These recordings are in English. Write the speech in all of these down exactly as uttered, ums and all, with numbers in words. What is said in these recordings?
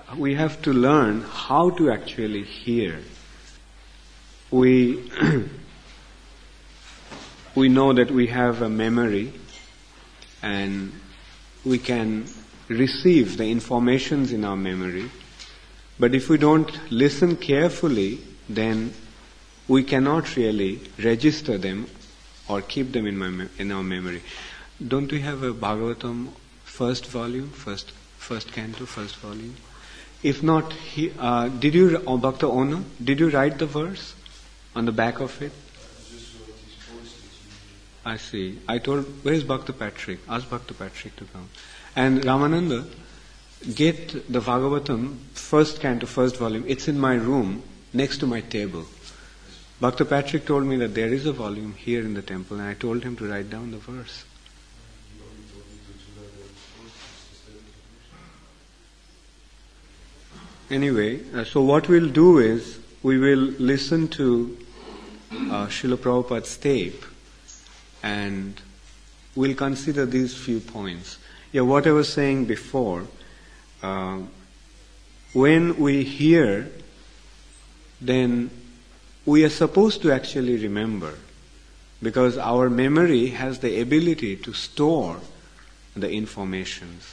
we have to learn how to actually hear. We we know that we have a memory and we can receive the informations in our memory, but if we don't listen carefully, then we cannot really register them or keep them in my in our memory. Don't we have a Bhagavatam first volume, first first canto, first volume? If not, he, uh, did you, oh, Bhakta Ono, did you write the verse on the back of it? I see. I told, where is Bhakta Patrick? Ask Bhakta Patrick to come. And Ramananda, get the Bhagavatam first canto, first volume. It's in my room, next to my table. Bhakta Patrick told me that there is a volume here in the temple, and I told him to write down the verse. Anyway, uh, so what we'll do is, we will listen to uh, Srila Prabhupada's tape, and we'll consider these few points. Yeah, what I was saying before, uh, when we hear, then we are supposed to actually remember, because our memory has the ability to store the informations.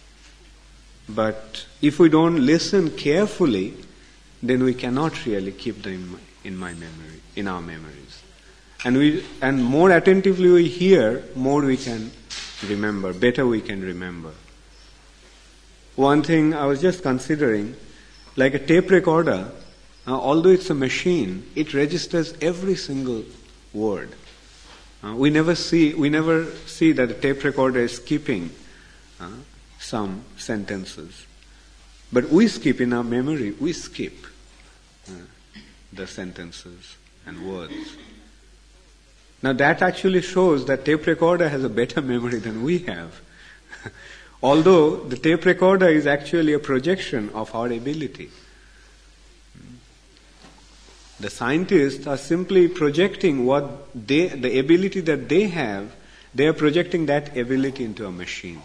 But if we don't listen carefully, then we cannot really keep them in my, in my memory, in our memories. And we, and more attentively we hear, more we can remember, better we can remember. One thing I was just considering, like a tape recorder, uh, although it's a machine, it registers every single word. Uh, we never see, we never see that the tape recorder is skipping uh, some sentences. But we skip in our memory, we skip uh, the sentences and words. Now that actually shows that tape recorder has a better memory than we have. Although the tape recorder is actually a projection of our ability. The scientists are simply projecting what they, the ability that they have, they are projecting that ability into a machine.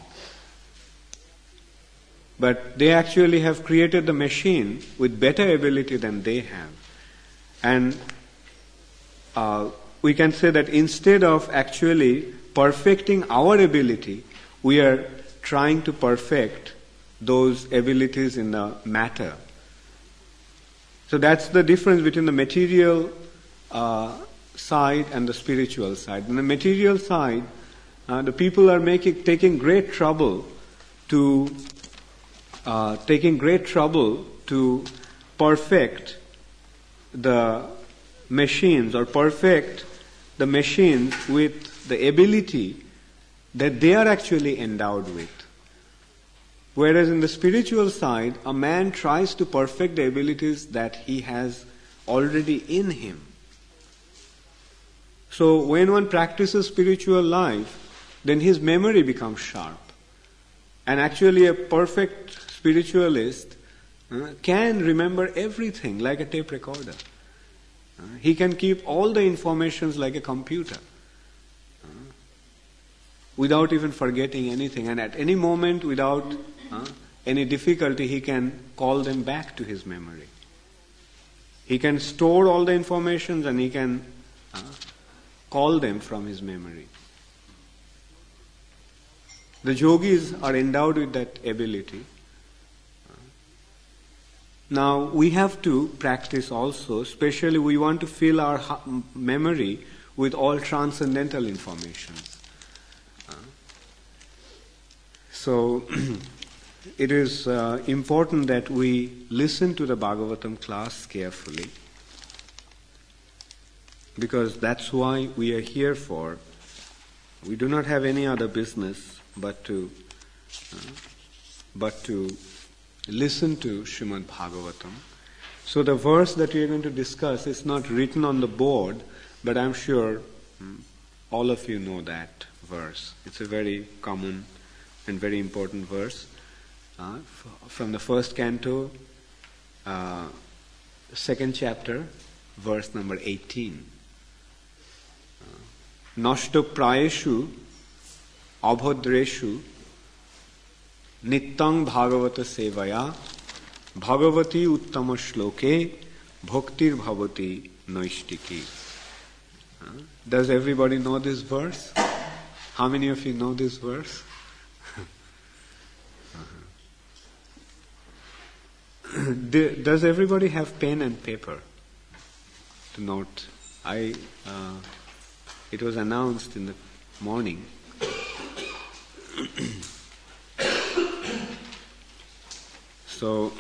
But they actually have created the machine with better ability than they have. And uh, we can say that instead of actually perfecting our ability, we are trying to perfect those abilities in the matter. So that's the difference between the material uh, side and the spiritual side. In the material side, uh, the people are making taking great trouble to uh, taking great trouble to perfect the machines or perfect the machines with the ability that they are actually endowed with. Whereas in the spiritual side, a man tries to perfect the abilities that he has already in him. So when one practices spiritual life, then his memory becomes sharp. And actually a perfect spiritualist uh, can remember everything like a tape recorder. Uh, he can keep all the informations like a computer uh, without even forgetting anything. And at any moment, without uh, any difficulty, he can call them back to his memory. He can store all the informations and he can uh, call them from his memory. The yogis are endowed with that ability. Now, we have to practice also, especially we want to fill our memory with all transcendental information. Uh, so, it is uh, important that we listen to the Bhagavatam class carefully, because that's why we are here for. We do not have any other business but to uh, but to listen to Srimad Bhagavatam. So the verse that we are going to discuss is not written on the board, but I'm sure hmm, all of you know that verse. It's a very common and very important verse. Uh, f- from the first canto, uh, second chapter, verse number eighteen. Nashto prayeshu abhodreshu nittang bhagavata sevaya Bhagavati uttama shloke bhaktir bhavati naishtiki. Does everybody know this verse? How many of you know this verse? Does everybody have pen and paper to note? I. Uh, it was announced in the morning. So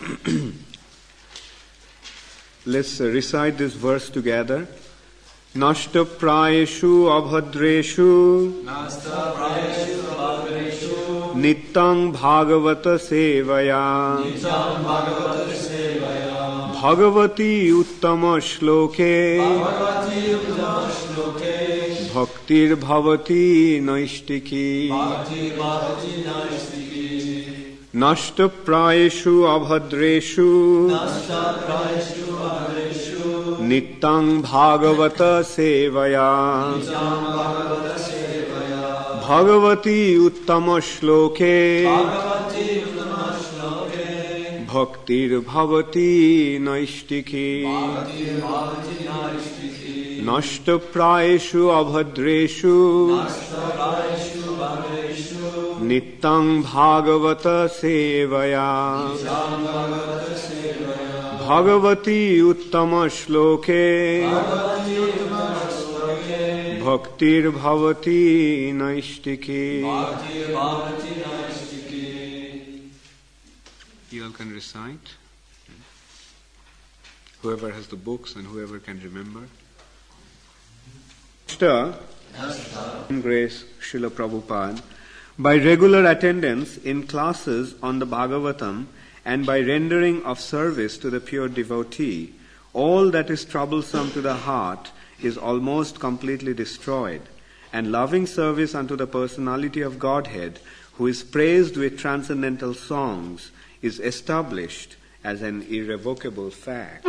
let's uh, recite this verse together. Nashta prayeshu abhadreshu Nashta prayeshu abhadreshu Nittang bhagavata sevaya Nittang bhagavata sevaya Bhagavati uttama shloke Bhagavati uttama shloke Bhaktir bhavati naishtiki Bhaktir bhavati naishtiki Nashta prayeshu abhadreshu Nashta prayeshu abhadreshu Nittang bhagavata sevaya Nittang bhagavata sevaya Bhagavati uttama shloke Bhagavati uttama shloke Bhaktir bhavati naishtiki Bhaktir bhavati naishtiki Nashta prayeshu abhadreshu Nashta prayeshu abhadreshu Nittang bhagavata sevaya Nittang bhagavata sevaya Bhagavati uttama shloke Bhagavati uttama shloke Bhaktir bhavati naishtiki Bhaktir bhavati naishtiki. You all can recite. Whoever has the books and whoever can remember. Nashta, Grace Srila Prabhupada, by regular attendance in classes on the Bhagavatam and by rendering of service to the pure devotee, all that is troublesome to the heart is almost completely destroyed, and loving service unto the personality of Godhead, who is praised with transcendental songs, is established as an irrevocable fact.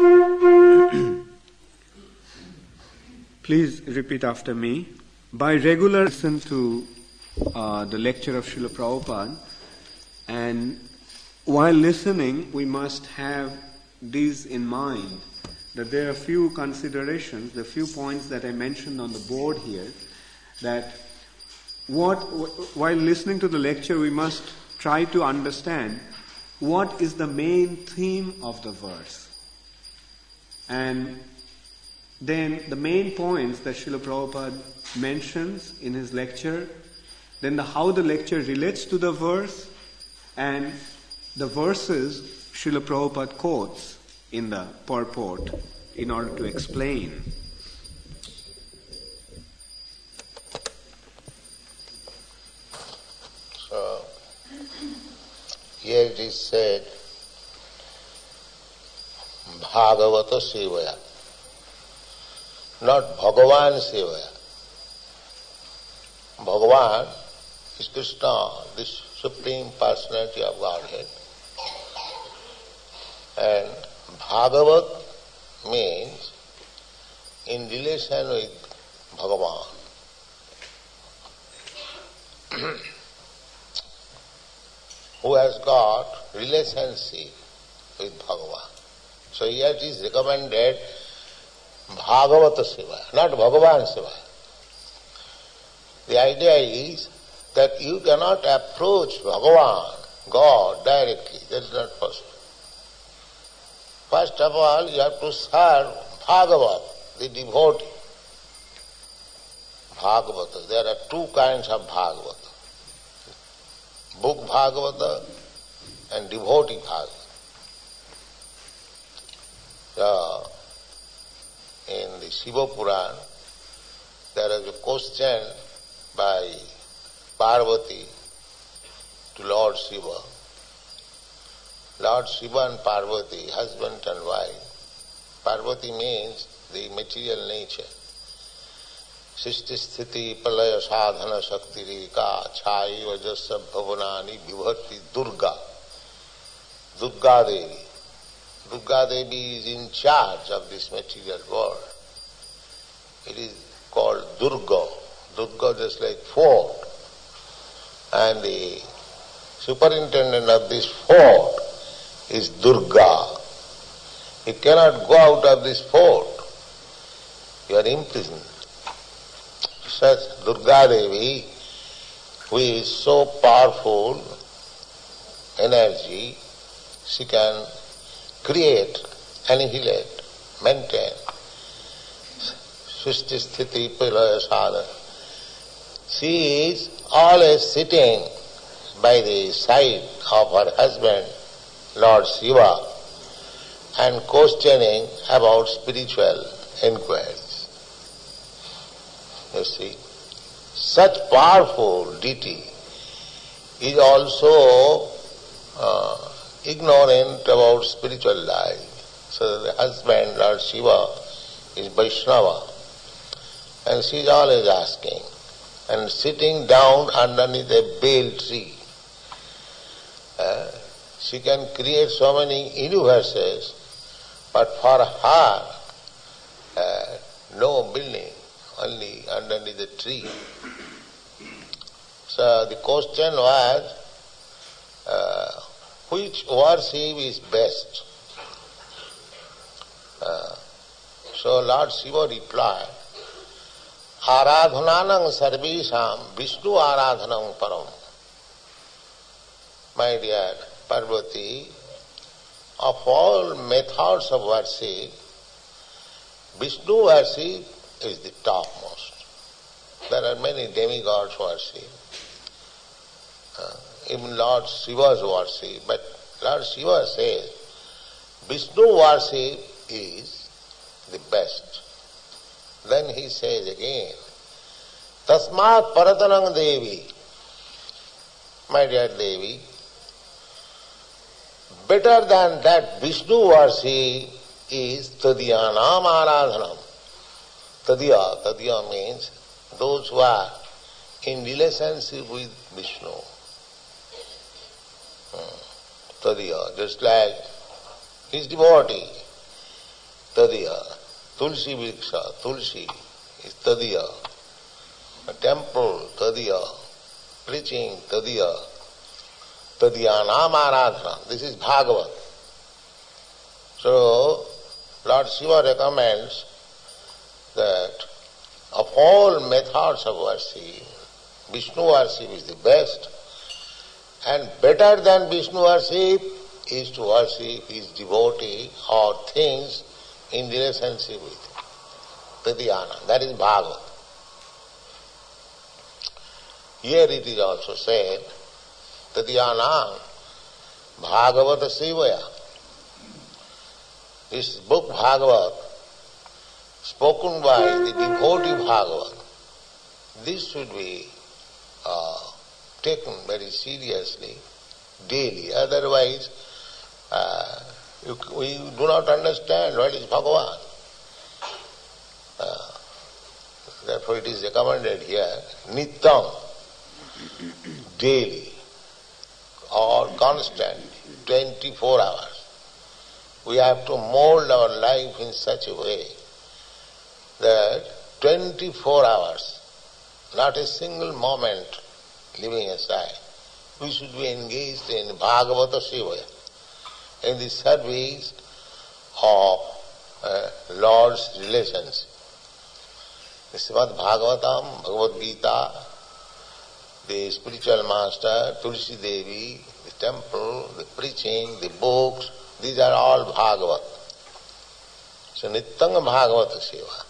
Please repeat after me. By regular listen to Uh, the lecture of Srila Prabhupada, and while listening we must have these in mind, that there are a few considerations, the few points that I mentioned on the board here, that what while listening to the lecture we must try to understand what is the main theme of the verse, and then the main points that Srila Prabhupada mentions in his lecture, then the, how the lecture relates to the verse, and the verses Srila Prabhupada quotes in the purport in order to explain. So, here it is said, Bhagavata Sevaya, not Bhagavan Sevaya. Bhagavan is Krishna, this Supreme Personality of Godhead. And Bhagavat means in relation with Bhagavan. Who has got relationship with Bhagavan. So here it is recommended Bhagavata Seva, not Bhagavan Seva. The idea is that you cannot approach Bhagavan, God, directly. That is not possible. First of all, you have to serve Bhagavat, the devotee. Bhagavata. There are two kinds of Bhagavata. Book Bhagavata and devotee Bhagavata. So, in the Shiva Puran, there is a question by Parvati to Lord Shiva. Lord Shiva and Parvati, husband and wife. Parvati means the material nature. Sisti sthiti palaya sadhana shakti reka chai vajasa bhavanani vibhati Durga. Durga Devi. Durga Devi is in charge of this material world. It is called Durga. Durga just like fort. And the superintendent of this fort is Durga. You cannot go out of this fort. You are imprisoned. Such Durga Devi, who is so powerful energy, she can create, annihilate, maintain. Srishti Sthiti Pralaya Sadhana. She is always sitting by the side of her husband, Lord Shiva, and questioning about spiritual inquiries. You see, such powerful deity is also uh, ignorant about spiritual life. So the husband, Lord Shiva, is Vaishnava, and she is always asking, and sitting down underneath a bale tree. Uh, she can create so many universes, but for her, uh, no building, only underneath the tree. So the question was, uh, which worship is best? Uh, so Lord Shiva replied, Aradhananam sarvesham Vishnu aradhanam param. My dear Parvati, of all methods of worship, Vishnu worship is the topmost. There are many demigods worship, uh, even Lord Shiva's worship, but Lord Shiva says Vishnu worship is the best. Then he says again, Tasmat Paratanang Devi, my dear Devi, better than that Vishnu worship is Tadyanam Aradhanam. Tadya, Tadya means those who are in relationship with Vishnu. Hmm. Tadya, just like his devotee, Tadya. Tulsi Vriksha, Tulsi is Tadya. A temple, Tadya. Preaching, Tadya. Tadyanam Aradhana. This is Bhagavat. So, Lord Shiva recommends that of all methods of worship, Vishnu worship is the best, and better than Vishnu worship is to worship his devotee or things in relationship with him. Tadhyana, that is Bhagavat. Here it is also said, Tadhyana Bhagavata Sevaya. This book Bhagavat, spoken by the devotee Bhagavat, this should be uh, taken very seriously daily. Otherwise, uh, you, we do not understand what is Bhagavan. Uh, therefore it is recommended here, Nityam, daily or constant, twenty-four hours. We have to mold our life in such a way that twenty-four hours, not a single moment leaving aside, we should be engaged in Bhagavata Sevaya, in the service of uh, Lord's relations. The Srimad Bhagavatam, Bhagavad Gita, the spiritual master, Tulsi Devi, the temple, the preaching, the books, these are all Bhagavat. So Nityanga Bhagavata Seva.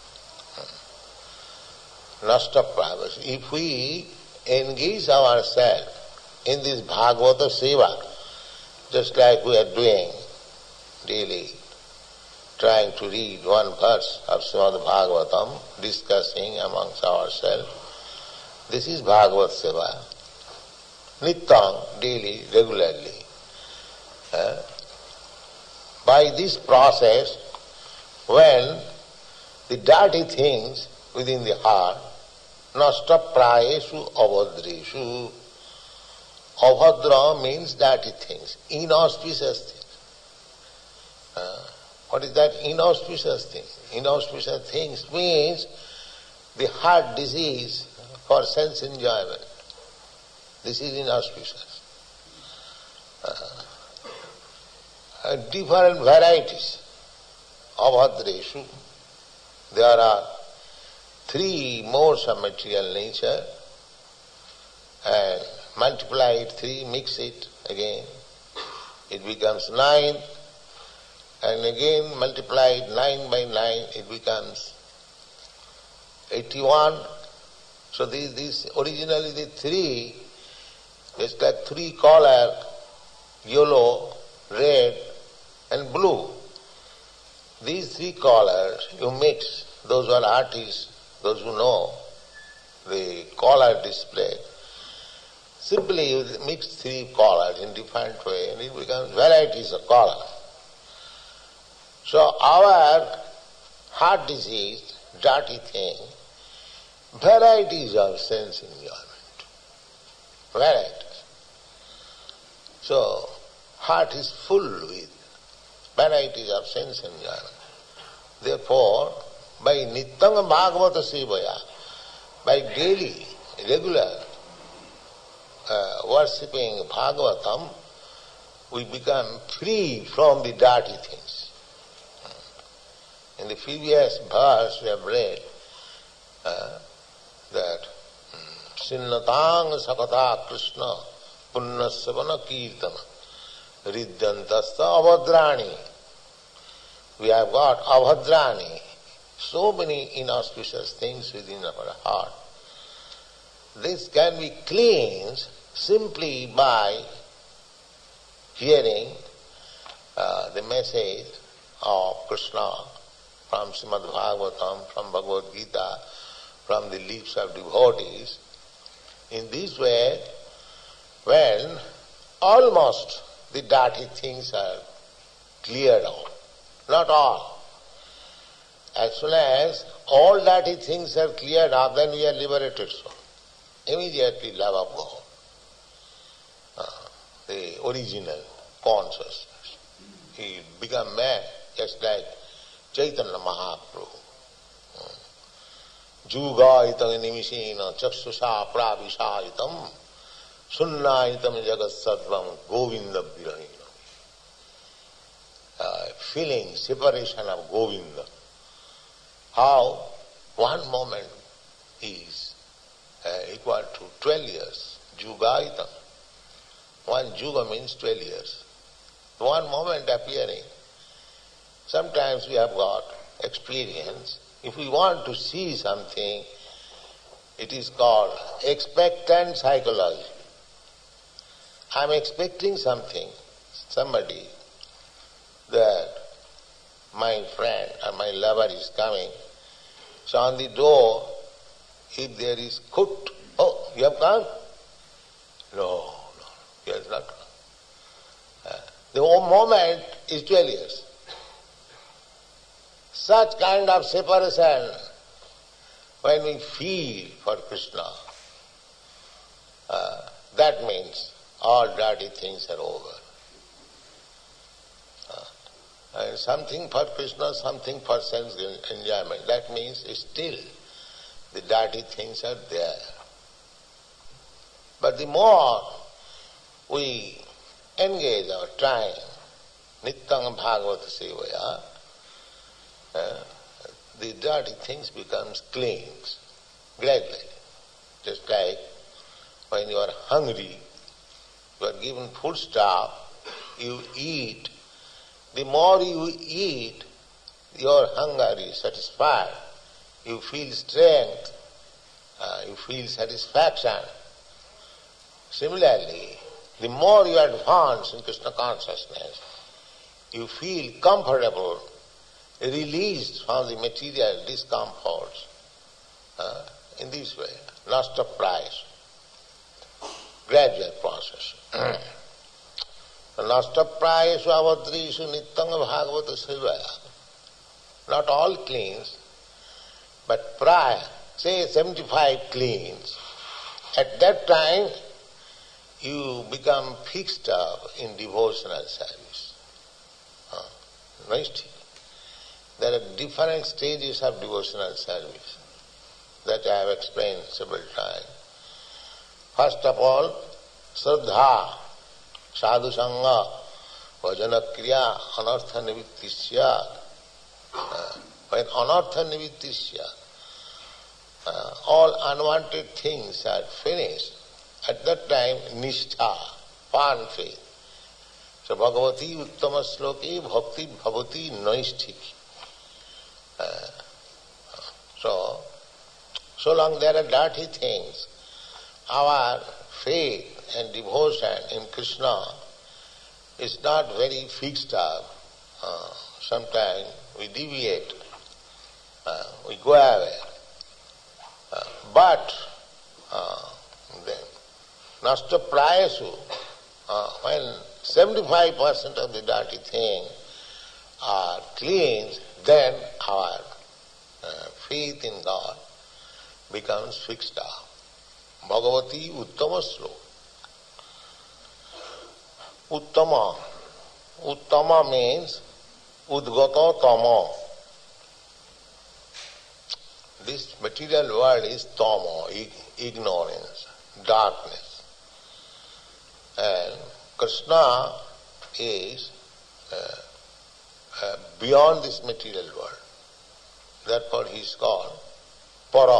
Nasta privacy. If we engage ourselves in this Bhagavata Seva, just like we are doing daily, trying to read one verse of Srimad Bhagavatam, discussing amongst ourselves, this is Bhagavat Seva. Nityam, daily, regularly. Uh, by this process, when the dirty things within the heart, nasta prayeshu avadreshu. Avadra means dirty things, inauspicious things. Uh, what is that inauspicious thing? Inauspicious things means the heart disease for sense enjoyment. This is inauspicious. Uh, uh, different varieties. Abhadreshu, there are three modes of material nature, and multiply it three, mix it again, it becomes nine, and again multiply it nine by nine, it becomes eighty-one. So these, these originally the three, it's like three color, yellow, red and blue. These three colors you mix, those who are artists, those who know the color display, simply you mix three colors in different way and it becomes varieties of color. So our heart disease, dirty thing, varieties of sense enjoyment. Varieties. So heart is full with varieties of sense enjoyment. Therefore, by Nityam Bhagavata Sevaya, by daily, regular uh, worshipping Bhagavatam, we become free from the dirty things. In the previous verse we have read uh, that Sinnatang Sakata Krishna Punnasavana Kirtana Riddhantasta Avhadrani. We have got Avhadrani, so many inauspicious things within our heart. This can be cleansed simply by hearing uh, the message of Krishna from Srimad Bhagavatam, from Bhagavad Gita, from the lips of devotees. In this way, when almost the dirty things are cleared out, not all. As soon as all dirty things are cleared up, then we are liberated soul. Immediately love of God, uh, the original consciousness. He become man, just like Chaitanya Mahaprabhu. Jugaitam nimishena chakshusha pravishayitam sunnayitam jagat sattvam govinda virahina. Uh, feeling separation of Govinda. How one moment is uh, equal to twelve years. Jugaitam. One juga means twelve years. One moment appearing. Sometimes we have got experience. If we want to see something, it is called expectant psychology. I am expecting something, somebody, that my friend or my lover is coming. So on the door, if there is kut, oh, you have come? No, no, he has not come. Uh, the whole moment is twelve years. Such kind of separation, when we feel for Krishna, uh, that means all dirty things are over. And something for Krishna, something for sense enjoyment. That means still the dirty things are there. But the more we engage our time, Nityam Bhagavata Sevaya, uh, the dirty things becomes clean, gradually. Just like when you are hungry, you are given food stuff, you eat. The more you eat, your hunger is satisfied. You feel strength, uh, you feel satisfaction. Similarly, the more you advance in Krishna consciousness, you feel comfortable, released from the material discomforts. Uh, in this way, nasta price, gradual process. Nasta-prayesu avadrishu nityanga bhagavata sevaya. Not all cleans, but praya, say seventy-five cleans. At that time, you become fixed up in devotional service. Uh, nice. There are different stages of devotional service that I have explained several times. First of all, Shraddha, Sadhu Sangha, bhajana kriya anartha nivitti syat. When anartha nivitti syat, uh, all unwanted things are finished, at that time nishtha, firm faith. So Bhagavati Uttama Sloki Bhakti Bhavati Naisthiki. Uh, so, so long there are dirty things, our faith and devotion in Krishna is not very fixed up. Uh, sometimes we deviate, uh, we go away. Uh, but uh, then, nasta prayasu, uh, when seventy-five percent of the dirty things are cleansed, then our uh, faith in God becomes fixed up. Bhagavati Uttama Sloka. Uttama. Uttama means Udgata Tama. This material world is Tama, ignorance, darkness. And Krishna is uh, uh, beyond this material world. Therefore he is called Para.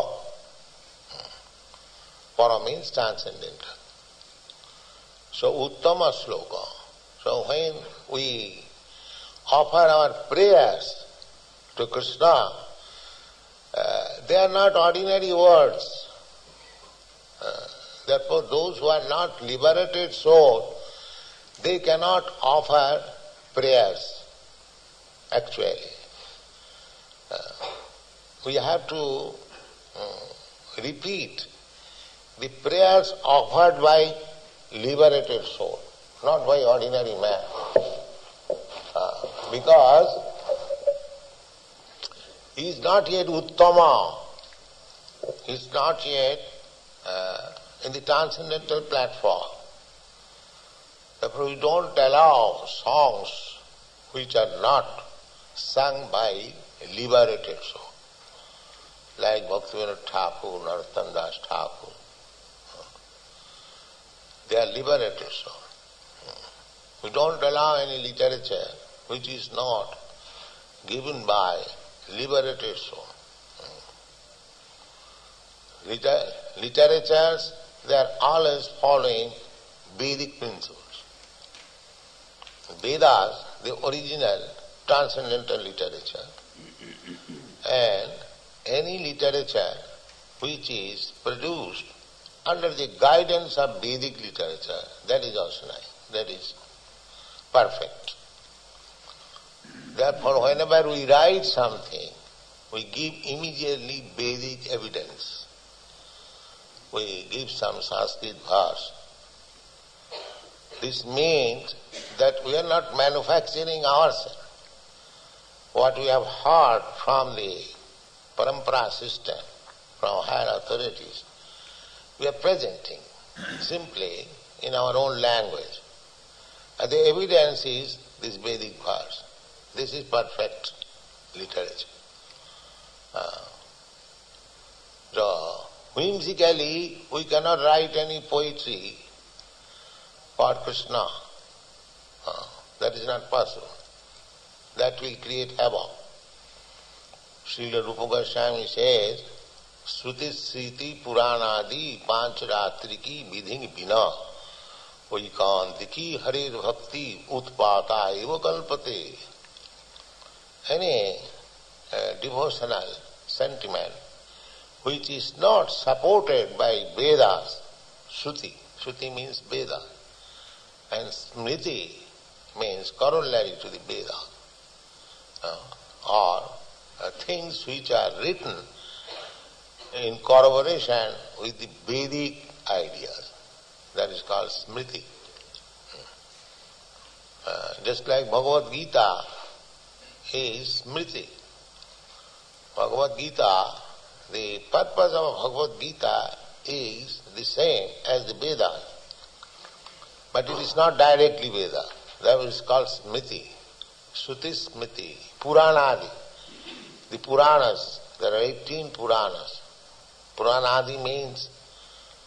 Para means transcendental. So Uttama Sloka. So when we offer our prayers to Krishna, uh, they are not ordinary words. Uh, therefore those who are not liberated soul, they cannot offer prayers actually. Uh, we have to uh, repeat the prayers offered by liberated soul, not by ordinary man. Uh, because he is not yet Uttama, he is not yet uh, in the transcendental platform. Therefore we don't allow songs which are not sung by liberated soul, like Bhaktivinoda Thakur, Narottam Das Thakur. They are liberated soul. We don't allow any literature which is not given by liberated soul. Liter- literatures, they are always following Vedic principles. Vedas, the original transcendental literature, and any literature which is produced under the guidance of Vedic literature, that is also nice, that is perfect. Therefore, whenever we write something, we give immediately Vedic evidence. We give some Sanskrit verse. This means that we are not manufacturing ourselves. What we have heard from the parampara system, from higher authorities, we are presenting simply in our own language. And the evidence is this Vedic verse. This is perfect literature. Uh, so, whimsically, we cannot write any poetry for Krishna. Uh, that is not possible. That will create havoc. Srila Rupa Goswami says, Sruti Sriti Puranadi Pancharatriki Vidhing Bina Vaikantiki Harir Bhakti Utpata Eva Kalpate. Any uh, devotional sentiment which is not supported by Vedas, Shruti, Shruti means Veda, and Smriti means corollary to the Veda, uh, or uh, things which are written in corroboration with the Vedic ideas. That is called Smriti. Uh, just like Bhagavad Gita is Smriti. Bhagavad Gita, the purpose of Bhagavad Gita is the same as the Vedas, but it is not directly Veda. That is called Smriti, Shruti Smriti, Puranadi. The Puranas, there are eighteen Puranas. Puranadi means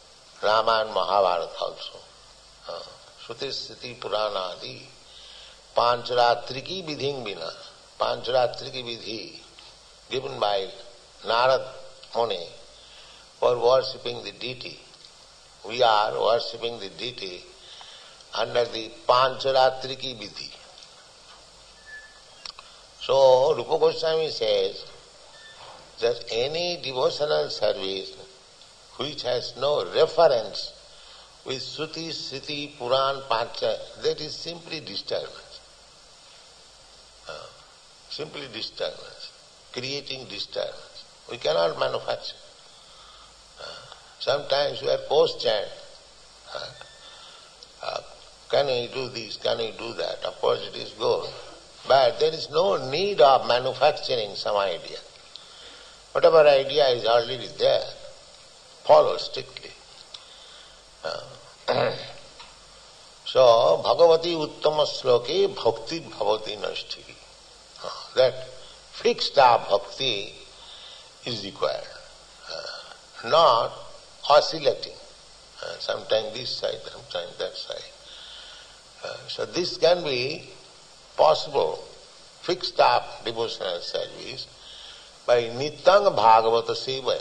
Rama and Mahabharata also. Uh, Shruti Smriti Puranadi Pancharatriki vidhing vina, Pancharatriki vidhi given by Narad Muni for worshipping the deity. We are worshipping the deity under the Pancharatriki vidhi. So Rupa Goswami says that any devotional service which has no reference with Shruti, Smriti, Puran, Pancha, that is simply disturbance. Uh, simply disturbance, creating disturbance. We cannot manufacture. Uh, sometimes we are post-chant. Uh, uh, can we do this, can we do that? Of course it is good. But there is no need of manufacturing some idea. Whatever idea is already there, follow strictly. Uh, so, Bhagavati Uttama Sloke Bhakti Bhavati Nashti. Uh, that fixed up bhakti is required, uh, not oscillating. Uh, sometimes this side, sometimes that side. Uh, so this can be possible, fixed up devotional service by Nityang Bhagavata Sevaya.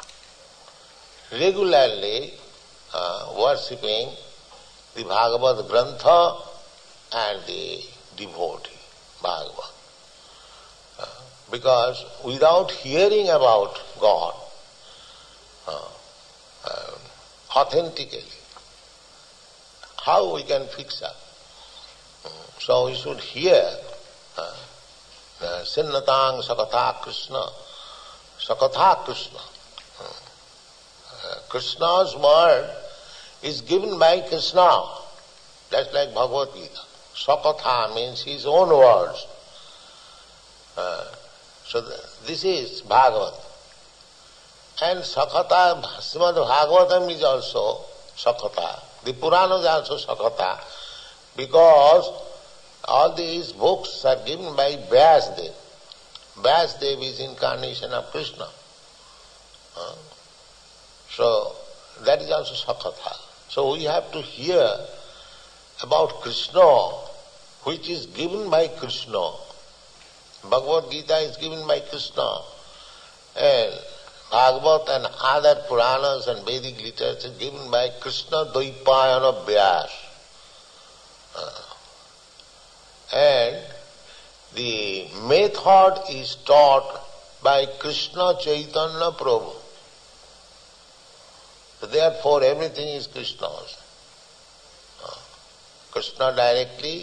Regularly uh, worshipping the Bhagavad Grantha and the devotee, Bhagavad. Uh, because without hearing about God uh, uh, authentically, how we can fix up? So we should hear uh, uh, Sinnatang Sakatha Krishna, Sakatha Krishna. Uh, Krishna's word is given by Krishna. That's like Bhagavad Gita. Sakatha means his own words. Uh, so the, this is Bhagavad. And Sakatha, Srimad Bhagavatam is also Sakatha. The Purana is also Sakatha, because all these books are given by Vyasdev. Vyasdev is incarnation of Krishna. Uh, so that is also Sakatha. So we have to hear about Krishna, which is given by Krishna. Bhagavad Gita is given by Krishna, and Bhagavad and other Puranas and Vedic literature given by Krishna Dvaipayana Vyas. Uh, and the method is taught by Krishna Chaitanya Prabhu. So therefore everything is Krishna's. Uh, Krishna directly,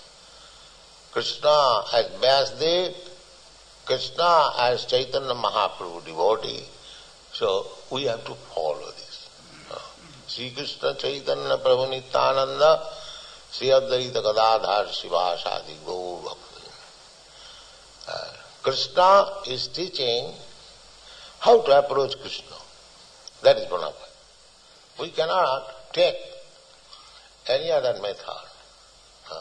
Krishna as Vyasdev, Krishna as Chaitanya Mahaprabhu devotee. So we have to follow this. Uh, Sri Krishna Chaitanya Prabhu Nityananda Sri Advaita Gadadhar Shivasadi Gaur Bhakti. Uh, Krishna is teaching how to approach Krishna. That is bona fide. We cannot take any other method. Uh,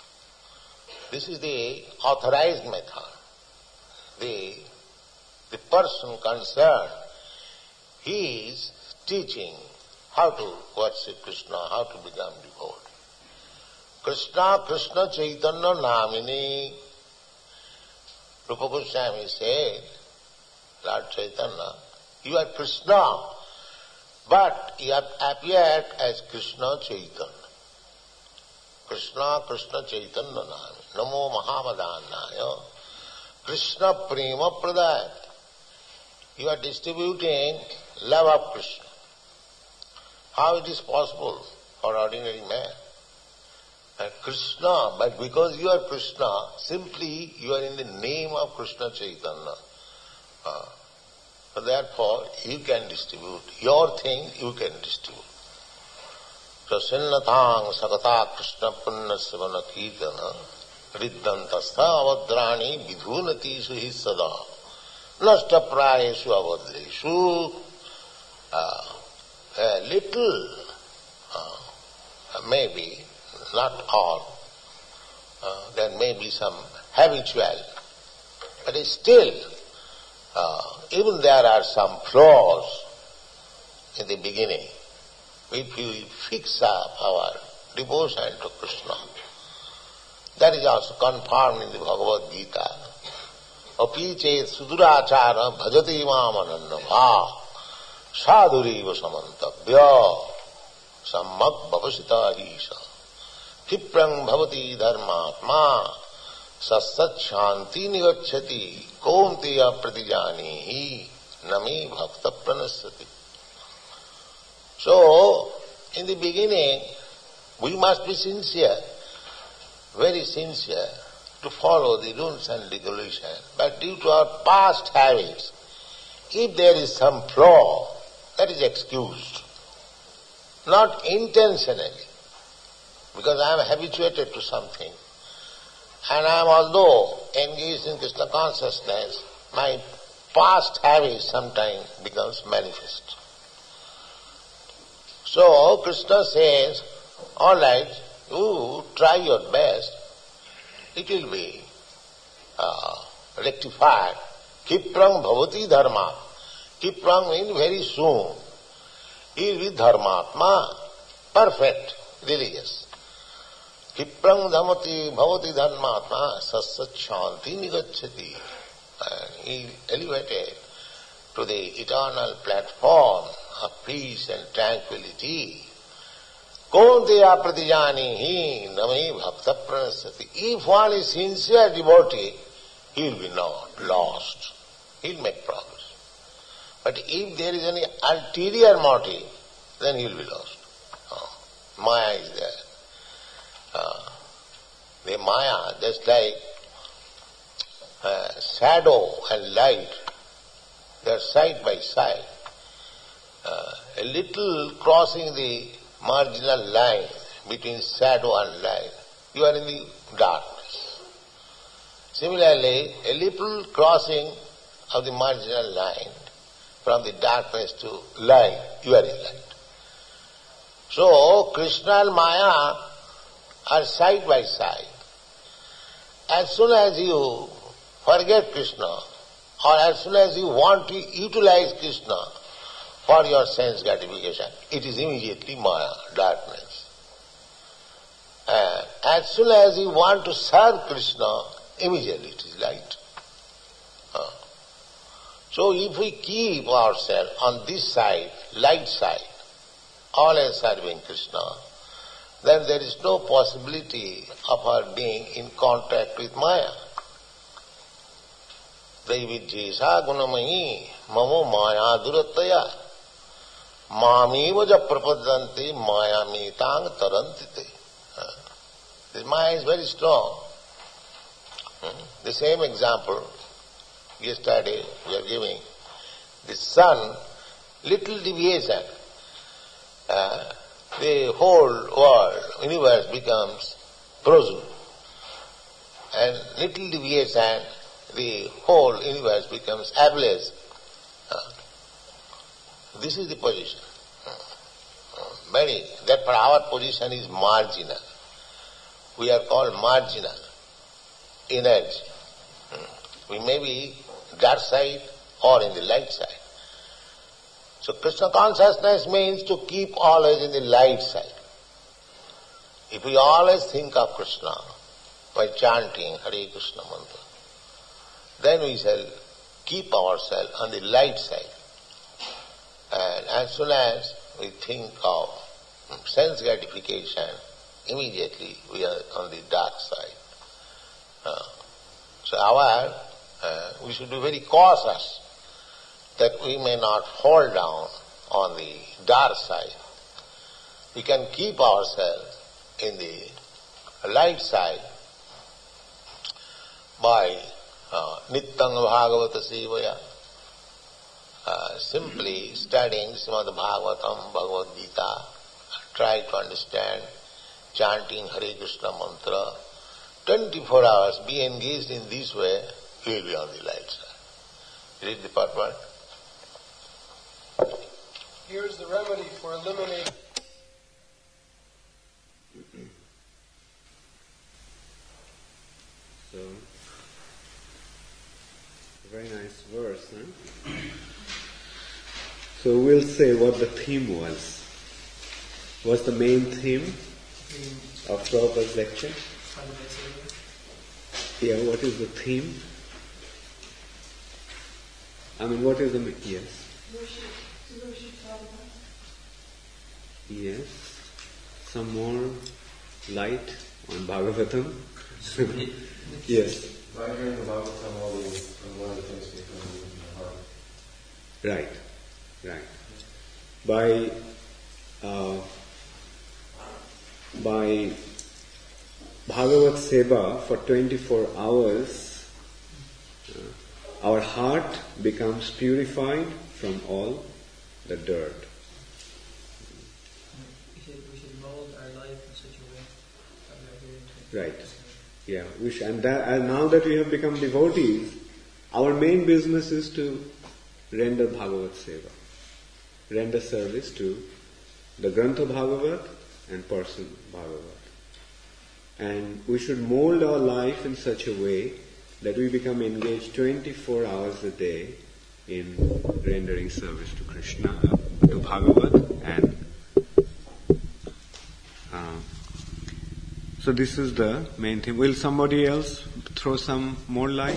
this is the authorized method. The, the person concerned, he is teaching how to worship Krishna, how to become devotee. Krishna, Krishna Chaitanya Namini. Rupa Goswami said, Lord Chaitanya, you are Krishna, but you have appeared as Krishna Chaitanya. Krishna, Krishna Chaitanya Nami. Namo Mahamadhanaya. Krishna Prema Pradayat. You are distributing love of Krishna. How it is possible for ordinary man? And Krishna, but because you are Krishna, simply you are in the name of Krishna Chaitanya. Uh, so therefore, you can distribute. Your thing, you can distribute. So, Sinnatang Sakata Krishna Punna Sivana Kirtana Riddantastha Avadrani Vidhunati Suhi Sada Nasta Prayesu Avadreshu. Uh, a little, uh, maybe, not all, uh, there may be some habitual, but still, uh, even there are some flaws in the beginning. If we fix up our devotion to Krishna, That is also confirmed in the Bhagavad Gita. Api chet sudurachara bhajati mam anannabha sadhuriva samantabhya sammak bhavasita hisha kiprang bhavati dharmatma sassat shanti nigacchati kaunteya pratijanihi nami bhakta pranasati. So, in the beginning, we must be sincere, very sincere, to follow the rules and regulations. But due to our past habits, if there is some flaw, that is excused. Not intentionally, because I am habituated to something, and I am although engaged in Krishna consciousness, my past habit sometimes becomes manifest. So Krishna says, all right, you try your best, it will be uh, rectified. Kiprang bhavati dharma. Kiprang means very soon. He will be dharmatma, perfect, religious. Kiprang dhamati bhavati dharmatma sassat shanti nigacchati. And he elevated to the eternal platform of peace and tranquility. Kaunteya pratijanihi nami bhakta pranasati. If one is sincere devotee, he will be not lost. He will make progress. But if there is any ulterior motive, then he will be lost. Oh, Maya is there. Uh, the Maya, just like uh, shadow and light, they are side by side. Uh, a little crossing the marginal line between shadow and light, you are in the darkness. Similarly, a little crossing of the marginal line from the darkness to light, you are in light. So, Krishna and Maya are side by side. As soon as you forget Krishna, or as soon as you want to utilize Krishna for your sense gratification, it is immediately Maya, darkness. And as soon as you want to serve Krishna, immediately it is light. Uh. So if we keep ourselves on this side, light side, always serving Krishna, then there is no possibility of our being in contact with Maya. Daividjesa gunamayi mamo maya durattaya mamiva ja prapadanti mayamitang tarantite. This Maya is very strong. The same example yesterday we are giving. The sun, little deviation, uh, the whole world, universe becomes frozen. And little deviation, the whole universe becomes ablaze. Uh, this is the position. Uh, very, therefore our position is marginal. We are called marginal energy. We may be dark side or in the light side. So Krishna consciousness means to keep always in the light side. If we always think of Krishna by chanting Hare Krishna mantra, then we shall keep ourselves on the light side. And as soon as we think of sense gratification, immediately we are on the dark side. Uh, so our, uh, we should be very cautious that we may not fall down on the dark side. We can keep ourselves in the light side by uh, Nittang Bhagavata Sevaya, uh, simply studying Srimad Bhagavatam, Bhagavad Gita, try to understand, chanting Hare Krishna mantra, twenty-four hours, be engaged in this way, you will be on the light side. Read the purport. Here is the remedy for eliminating. So, a very nice verse, huh? So we'll say what the theme was. What's the main theme of Prabhupada's lecture? Yeah, what is the theme? I mean, what is the... Yes. Worship, to worship Bhagavan. Yes. Some more light on Bhagavatam. Yes. By hearing the Bhagavatam, all the, one of the things become in the heart. Right, right. By uh, by Bhagavat Seva for twenty-four hours, uh, our heart becomes purified from all the dirt. We should, we should mold our life in such a way that we are hearing. Right. Yeah. We sh- and, that, and now that we have become devotees, our main business is to render Bhagavat Seva, render service to the Grantha Bhagavat and person Bhagavat. And we should mold our life in such a way that we become engaged twenty-four hours a day in rendering service to Krishna, uh, to Bhagavat, and uh, so this is the main thing. Will somebody else throw some more light?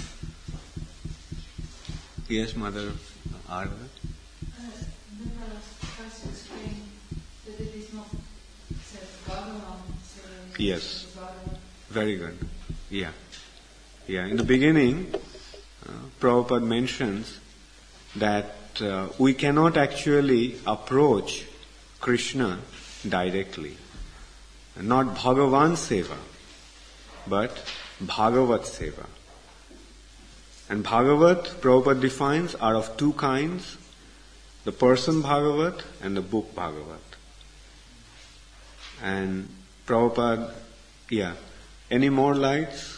Yes, Mother Arda. Nirmala tries to explain that it is not said Bhagavan. Yes. Very good. Yeah. Yeah. In the beginning, uh, Prabhupada mentions that uh, we cannot actually approach Krishna directly. Not Bhagavan Seva, but Bhagavat Seva. And Bhagavat, Prabhupada defines, are of two kinds, the person Bhagavat and the book Bhagavat. And Prabhupada, yeah. Any more lights?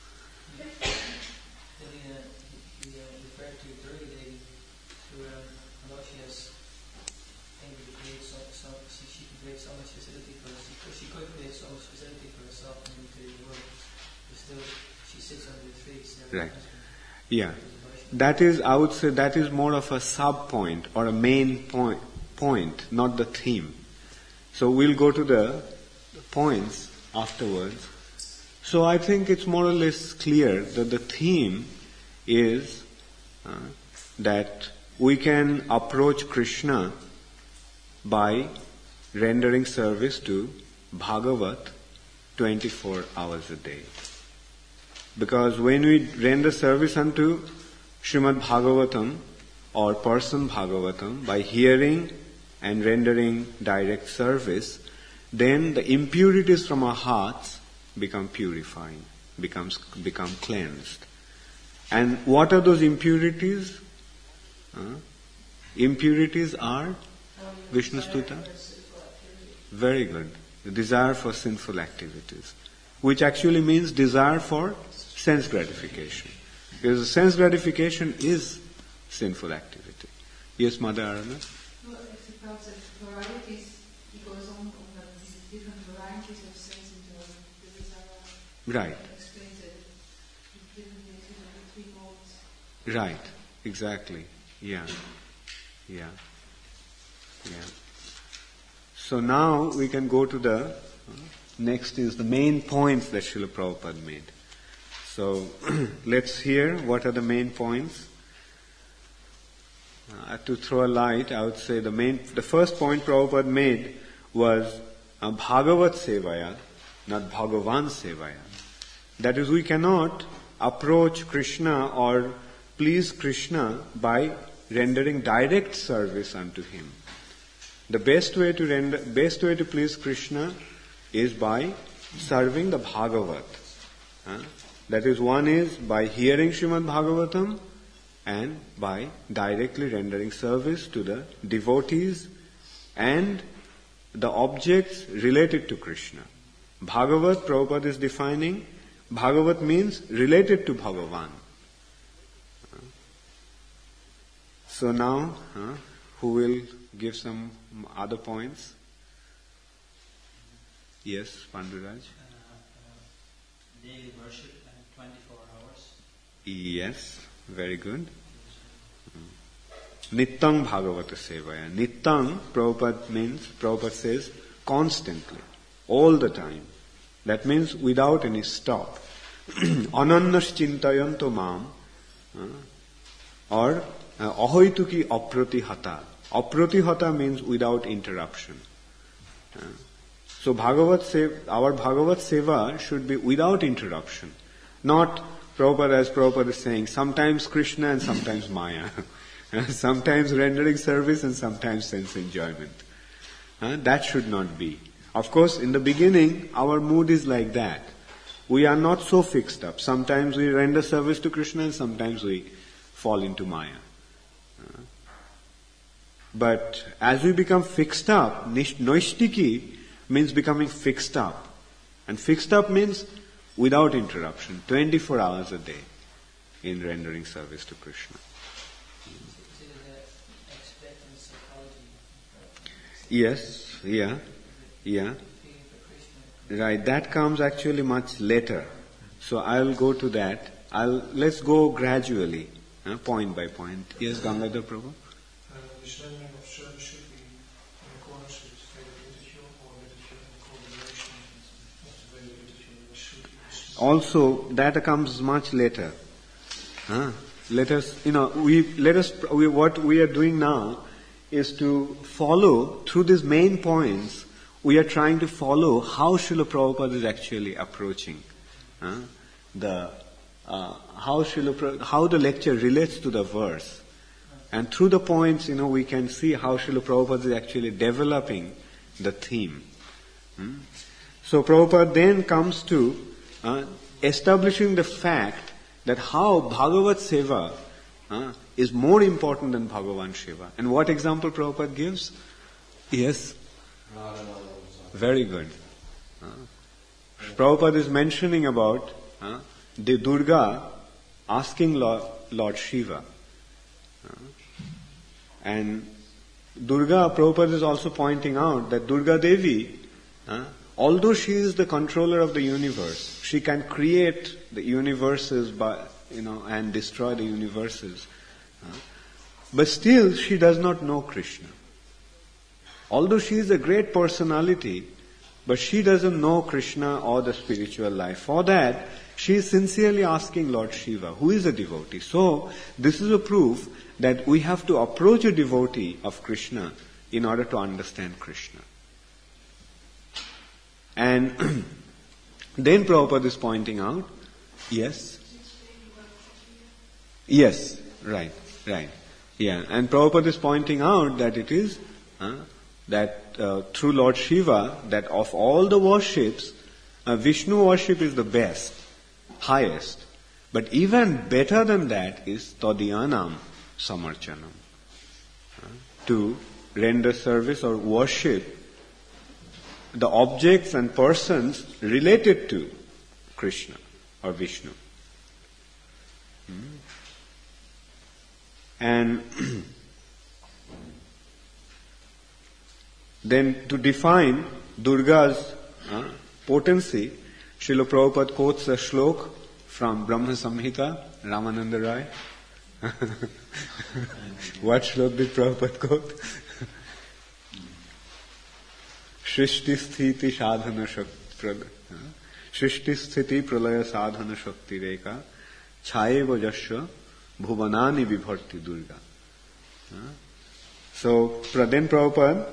Right. Yeah. That is, I would say, that is more of a sub-point or a main point, point, not the theme. So we'll go to the points afterwards. So I think it's more or less clear that the theme is uh, that we can approach Krishna by rendering service to Bhagavat twenty-four hours a day. Because when we render service unto Srimad Bhagavatam or person Bhagavatam by hearing and rendering direct service, then the impurities from our hearts become purified, becomes become cleansed. And what are those impurities? Uh, impurities are Vishnu Stuta? Very good. The desire for sinful activities, which actually means desire for sense gratification. Because sense gratification is sinful activity. Yes, Mother Arana? Well, it's about the varieties, he goes on, on the different varieties of sense into the desire. Right. Explains it. Different three modes. Right. Exactly. Yeah. Yeah. Yeah. So now we can go to the, uh, next is the main points that Srila Prabhupada made. So let's hear what are the main points. Uh, to throw a light, I would say the main, the first point Prabhupada made was uh, Bhagavat Sevaya, not Bhagavan Sevaya. That is, we cannot approach Krishna or please Krishna by rendering direct service unto Him. The best way to render, best way to please Krishna is by serving the Bhagavat. Huh? That is, one is by hearing Srimad Bhagavatam and by directly rendering service to the devotees and the objects related to Krishna. Bhagavat, Prabhupada is defining, Bhagavat means related to Bhagavan. So now, huh, who will give some other points? Yes, Panduraj. Uh, uh, daily worship and twenty-four hours. Yes, very good. Nittang Bhagavata Sevaya. Nittang, Prabhupada means, Prabhupada says, constantly, all the time. That means without any stop. Anannas chintayanto mam, or ahoituki apratihata. Apratihata means without interruption. So Bhagavat Seva, our Bhagavat Seva should be without interruption. Not Prabhupada, as Prabhupada is saying, sometimes Krishna and sometimes Maya. Sometimes rendering service and sometimes sense enjoyment. Uh, that should not be. Of course, in the beginning, our mood is like that. We are not so fixed up. Sometimes we render service to Krishna and sometimes we fall into Maya. Uh, but as we become fixed up, Noishtiki means becoming fixed up. And fixed up means without interruption, twenty-four hours a day in rendering service to Krishna. Yes, yeah, yeah. Right, that comes actually much later. So I'll go to that. I'll let's go gradually, uh, point by point. Yes, Gangadhar Prabhu? Uh, the rendering of service should be in accordance with Vedic literature or literature in coordination of the Vedic literature. Also, that comes much later. Huh? Let us, you know, we let us. We, what we are doing now is to follow through these main points. We are trying to follow how Srila Prabhupada is actually approaching huh? the uh, how Srila, how the lecture relates to the verse, and through the points, you know, we can see how Srila Prabhupada is actually developing the theme. Hmm? So Prabhupada then comes to uh, establishing the fact that how Bhagavat Seva uh, is more important than Bhagavan Shiva. And what example Prabhupada gives? Yes. Very good. Uh, Prabhupada is mentioning about uh, the Durga asking Lord, Lord Shiva. Uh, and Durga, Prabhupada is also pointing out that Durga Devi, uh, although she is the controller of the universe, she can create the universes by, you know, and destroy the universes. Uh, but still, she does not know Krishna. Although she is a great personality, but she doesn't know Krishna or the spiritual life. For that, she is sincerely asking Lord Shiva, who is a devotee. So, this is a proof that we have to approach a devotee of Krishna in order to understand Krishna. And then Prabhupada is pointing out, yes? Yes, right, right. Yeah, and Prabhupada is pointing out that it is, uh, that uh, through Lord Shiva, that of all the worships, uh, Vishnu worship is the best, highest. But even better than that is Tadyanam Samarchanam. Uh, to render service or worship the objects and persons related to Krishna or Vishnu. Hmm. And then to define Durga's uh, potency, Srila Prabhupada quotes a shlok from Brahma Samhita, Ramananda Rai. What shlok did Prabhupada quote? Shrishti sthiti sadhana shakti Shrishti sthiti pralaya sadhana shakti reka chayeva jasya bhuvanani vibharti Durga. So then Prabhupada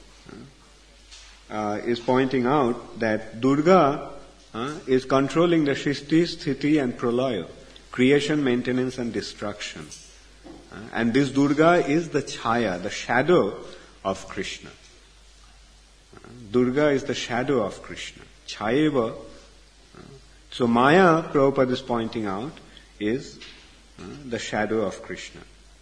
uh, is pointing out that Durga uh, is controlling the Shrishti, Sthiti and Pralaya, creation, maintenance and destruction. Uh, and this Durga is the Chaya, the shadow of Krishna. Uh, Durga is the shadow of Krishna. Chayeva. Uh, so Maya, Prabhupada is pointing out, is uh, the shadow of Krishna.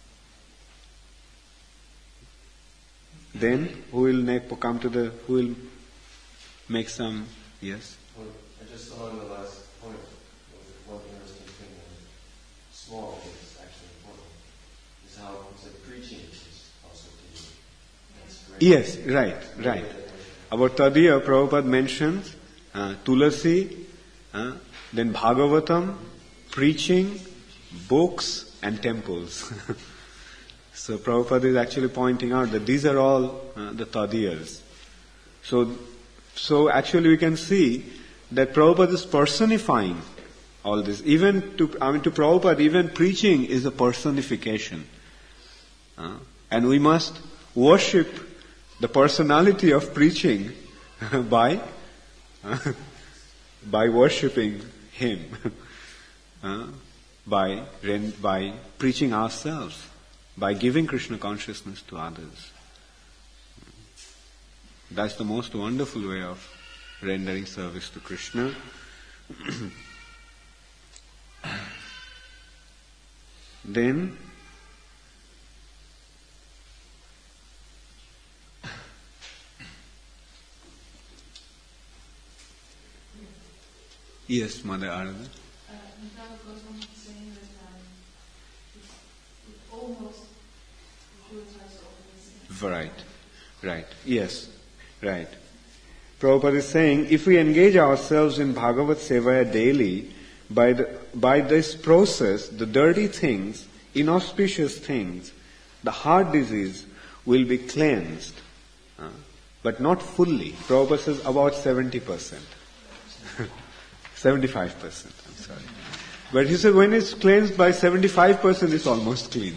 Then, who will make, come to the, who will make some, yes? Well, I just saw in the last point, one interesting thing, that small is actually important, is how it's like preaching is also key. That's great. Yes, right, right. About Tadiya, Prabhupada mentions uh, Tulasi, uh, then Bhagavatam, preaching, books and temples. So Prabhupada is actually pointing out that these are all uh, the Tadiyas. So, so actually we can see that Prabhupada is personifying all this. Even to, I mean, to Prabhupada, even preaching is a personification. Uh, and we must worship the personality of preaching by uh, by worshipping him, uh, by by preaching ourselves, by giving Krishna consciousness to others. That's the most wonderful way of rendering service to Krishna. Then yes, Mother Arada. Uh, Nitara goes on saying that um, it's, it almost purifies all the sins. Right, right, yes, right. Prabhupada is saying, if we engage ourselves in Bhagavat Sevaya daily, by the, by this process, the dirty things, inauspicious things, the heart disease will be cleansed, uh, but not fully. Prabhupada says about seventy percent. seventy-five percent, I'm sorry. But he said when it's cleansed by seventy-five percent, it's almost clean.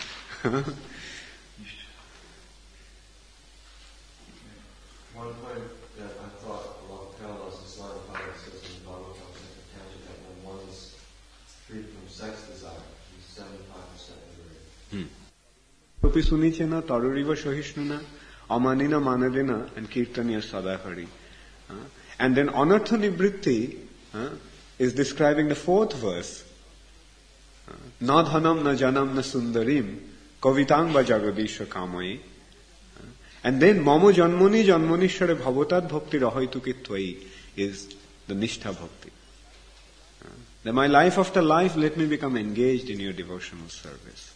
One point that I thought along parallels to Swami Prabhupada says in Bhagavatam Second that when one is freed from sex desire, he's seventy-five percent liberated. Topi sunichena taruriva shohishnuna amanina manadena and kirtaniya sadahari. Uh, and then anartha nivritti uh, is describing the fourth verse. Uh, na dhanam na janam na sundarim kavitang va jagadisha kamai. Uh, and then mamo janmoni janmonishare bhavatat bhakti rahaitu tvai is the nishtha bhakti. Uh, then my life after life, let me become engaged in your devotional service.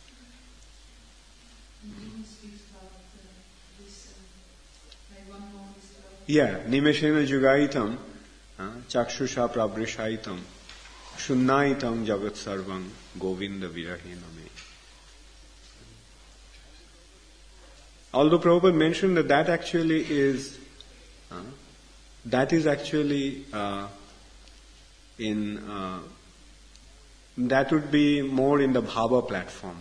Yeah, nimeshena jugaitam, chakshusha prabrishaitam, shunnaitam jagat sarvam, govinda virahena me. Although Prabhupada mentioned that that actually is, uh, that is actually uh, in, uh, that would be more in the bhava platform.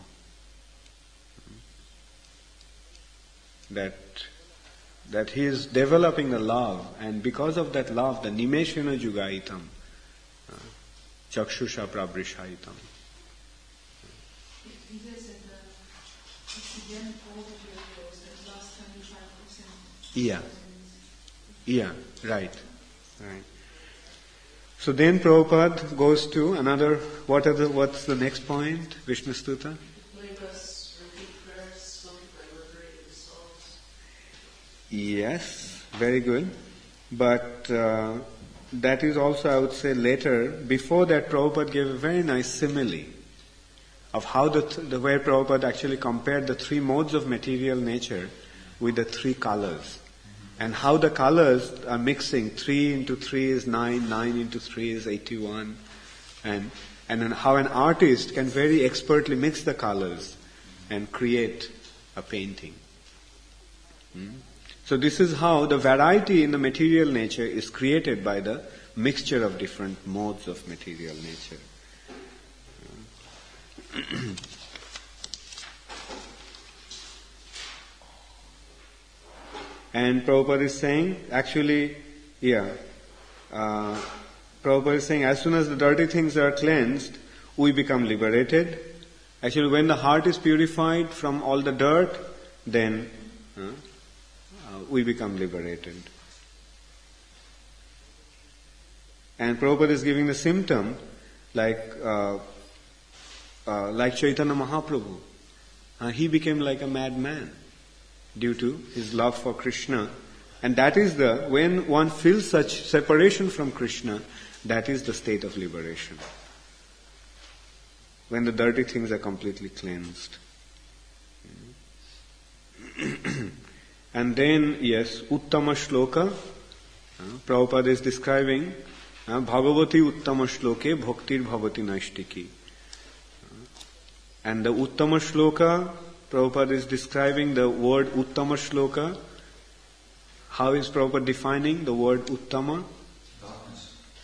That that he is developing a love, and because of that love, the nimeshena jugaitam, uh, chakshusha prabrishaitam. He says that uh, it's again all the miracles, the last twenty-five percent. Yeah. Yeah, right. Right. So then Prabhupada goes to another, what are the, what's the next point, Vishnu Stuta? Yes, very good. But uh, that is also, I would say, later. Before that, Prabhupada gave a very nice simile of how the, th- the way Prabhupada actually compared the three modes of material nature with the three colors. And how the colors are mixing. Three into three is nine, nine into three is eighty-one. And, and then how an artist can very expertly mix the colors and create a painting. Hmm? So this is how the variety in the material nature is created by the mixture of different modes of material nature. And Prabhupada is saying, actually, yeah, uh, Prabhupada is saying, as soon as the dirty things are cleansed, we become liberated. Actually, when the heart is purified from all the dirt, then uh, uh, we become liberated. And Prabhupada is giving the symptom, like uh, uh, like Chaitanya Mahaprabhu. Uh, he became like a madman due to his love for Krishna. And that is the, when one feels such separation from Krishna, that is the state of liberation. When the dirty things are completely cleansed. And then, yes, Uttama Shloka. Uh, Prabhupada is describing uh, Bhagavati Uttama Shloke Bhaktir Bhavati Naishtiki. Uh, and the Uttama Shloka, Prabhupada is describing the word Uttama Shloka. How is Prabhupada defining the word Uttama? Godness.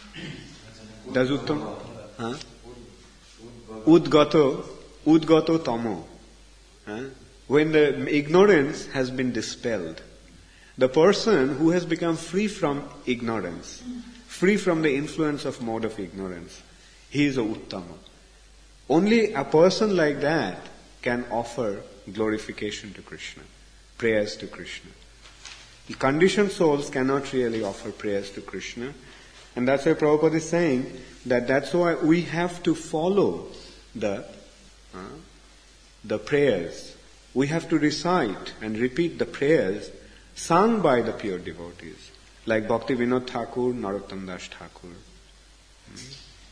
Does Uttam? Huh? Udgato, Udgato Tamo. Huh? When the ignorance has been dispelled, the person who has become free from ignorance, free from the influence of mode of ignorance, he is a Uttama. Only a person like that can offer glorification to Krishna, prayers to Krishna. The conditioned souls cannot really offer prayers to Krishna, and that's why Prabhupada is saying that that's why we have to follow the uh, the prayers. We have to recite and repeat the prayers sung by the pure devotees, like Bhakti Vinod Thakur, Narottam Das Thakur. Hmm.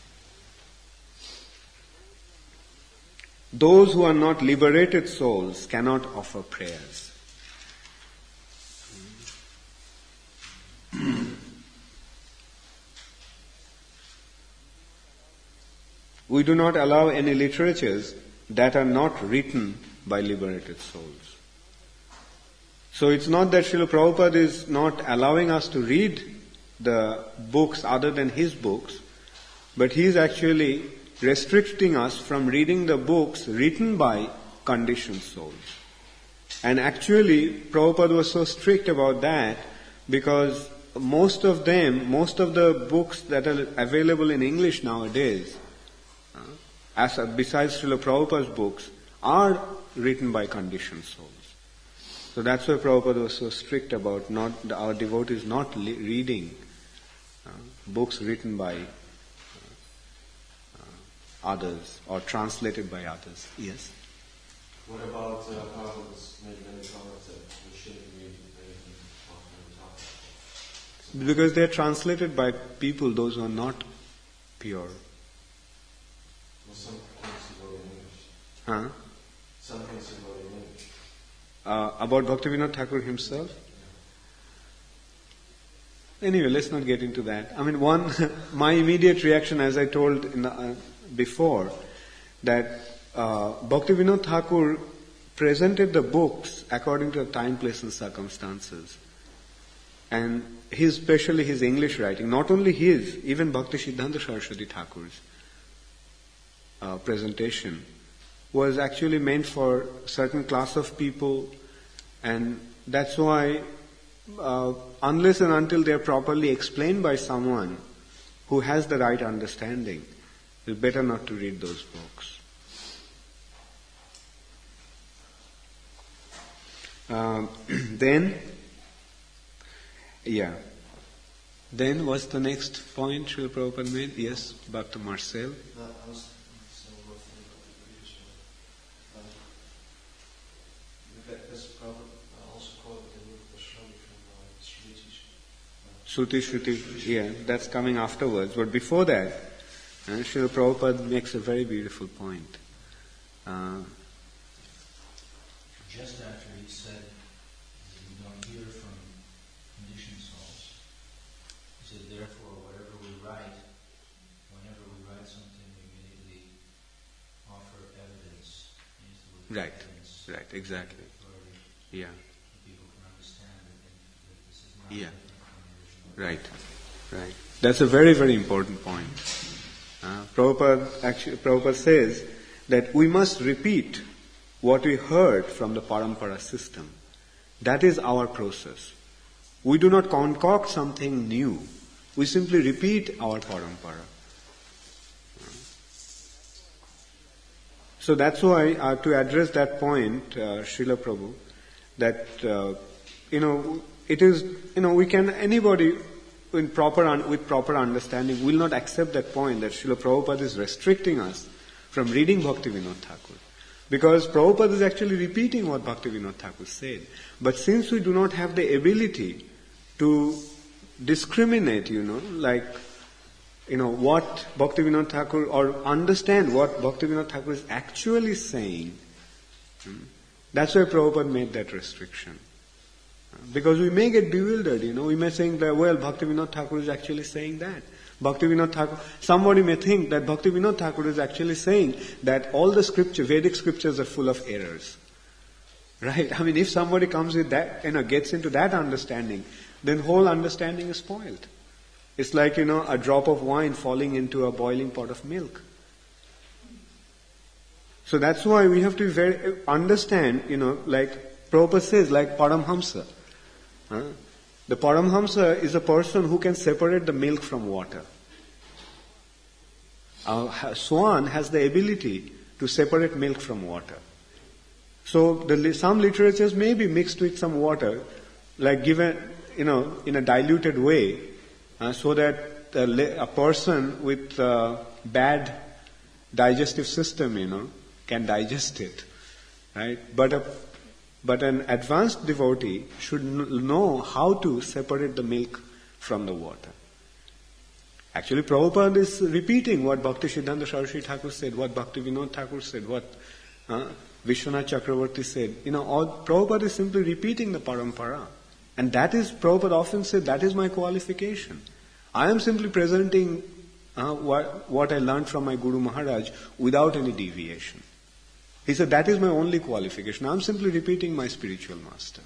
Those who are not liberated souls cannot offer prayers. Hmm. We do not allow any literatures that are not written by liberated souls. So it's not that Srila Prabhupada is not allowing us to read the books other than his books, but he is actually restricting us from reading the books written by conditioned souls. And actually, Prabhupada was so strict about that because most of them, most of the books that are available in English nowadays, uh, as a, besides Srila Prabhupada's books, are written by conditioned souls. So that's why Prabhupada was so strict about not our devotees not li- reading uh, books written by uh, uh, others or translated by others. Yes? What about uh, Prabhupada's making any comments that we shouldn't read anything on the topic? Because they are translated by people, those who are not pure. Well, some things he wrote in English. Huh? Some things he wrote in English. Uh, about Bhaktivinoda Thakur himself? Anyway, let's not get into that. I mean, one, my immediate reaction, as I told in the, uh, before, that uh, Bhaktivinoda Thakur presented the books according to the time, place and circumstances. And his, especially his English writing, not only his, even Bhakti Siddhanta Saraswati Thakur's uh, presentation was actually meant for certain class of people, and that's why uh, unless and until they are properly explained by someone who has the right understanding, it's better not to read those books. Um, then, yeah. Then what's the next point Srila Prabhupada made? Yes, Bhakta Marcel. That was so what I think about the previous one. Um, that this Prabhupada also quoted the word Goswami from uh, Shrutis. Shruti, Shruti, yeah, that's coming afterwards. But before that, uh, Srila Prabhupada makes a very beautiful point. Uh, Just after he said that we don't hear from conditioned souls, he said, therefore, whatever we write, whenever we write something, we immediately offer evidence. right, evidence right, exactly. authority, Yeah, so people can understand that, that this is not Yeah. different from the original. right, right. That's a very, very important point. Uh, Prabhupada, actually, Prabhupada says that we must repeat what we heard from the Parampara system. That is our process. We do not concoct something new. We simply repeat our Parampara. So that's why, uh, to address that point, uh, Srila Prabhu, that, uh, you know, it is, you know, we can, anybody in proper un- with proper understanding will not accept that point that Srila Prabhupada is restricting us from reading Bhaktivinoda Thakur. Because Prabhupada is actually repeating what Bhaktivinoda Thakur said. But since we do not have the ability to discriminate, you know, like, you know, what Bhaktivinoda Thakur, or understand what Bhaktivinoda Thakur is actually saying, hmm, that's why Prabhupada made that restriction. Because we may get bewildered, you know, we may think that, well, Bhaktivinoda Thakur is actually saying that. Bhaktivinoda Thakur, somebody may think that Bhaktivinoda Thakur is actually saying that all the scripture, Vedic scriptures are full of errors. Right? I mean, if somebody comes with that, you know, gets into that understanding, then whole understanding is spoiled. It's like, you know, a drop of wine falling into a boiling pot of milk. So that's why we have to very understand, you know, like Prabhupada says, like Paramhamsa. Huh? The Paramhamsa is a person who can separate the milk from water. A swan has the ability to separate milk from water. So the, some literatures may be mixed with some water, like given, you know, in a diluted way, uh, so that a, a person with uh, bad digestive system, you know, can digest it, right? But a, but an advanced devotee should know how to separate the milk from the water. Actually, Prabhupada is repeating what Bhakti Siddhanta Saraswati Thakur said, what Bhakti Vinod Thakur said, what uh, Vishwanath Chakravarti said. You know, all, Prabhupada is simply repeating the parampara. And that is, Prabhupada often said, that is my qualification. I am simply presenting uh, what, what I learned from my Guru Maharaj without any deviation. He said, that is my only qualification. I am simply repeating my spiritual master.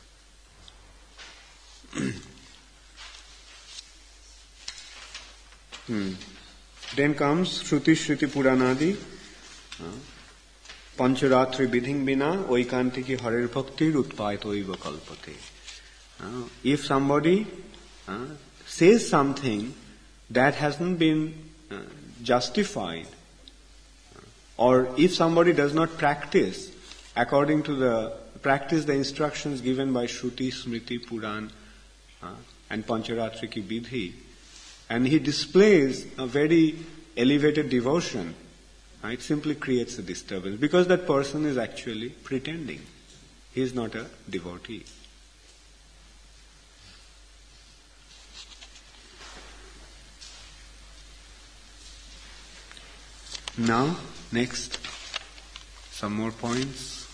Hmm. Then comes Shruti Shruti Puranadi, uh, Pancharatri Vidhing Bina, Oikeantiki Harir Bhakti, Utpaito Iva Kalpate. Uh, if somebody uh, says something that hasn't been uh, justified, uh, or if somebody does not practice according to the practice the instructions given by Shruti, Smriti, Puran, uh, and Pancharatri ki Vidhi, and he displays a very elevated devotion, uh, it simply creates a disturbance because that person is actually pretending. He is not a devotee. Now, next, some more points.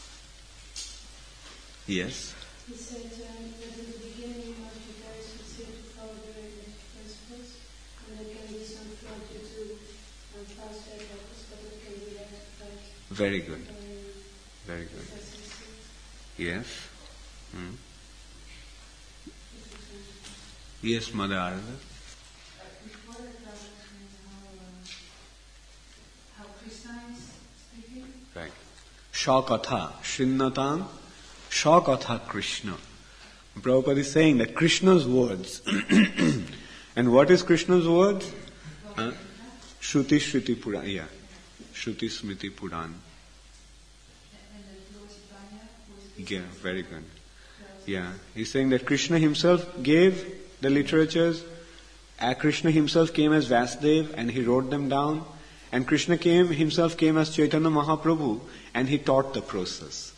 Yes? He said um, that in the beginning of the guys who seem to follow the regular principles, and there can be some flow to um, fast efforts, but it can be rectified. Very good. Um, Very good. Yes? Hmm. Yes, Mother Arada. Right. Shakatha, Shrinnatam, Shakatha Krishna. Prabhupada is saying that Krishna's words. And what is Krishna's words? Uh, Shruti Shruti Puran. Yeah. Shruti Smriti Puran. Yeah, very good. Yeah. He's saying that Krishna himself gave the literatures. Uh, Krishna himself came as Vasudev and he wrote them down. And Krishna came, himself came as Chaitanya Mahaprabhu and he taught the process.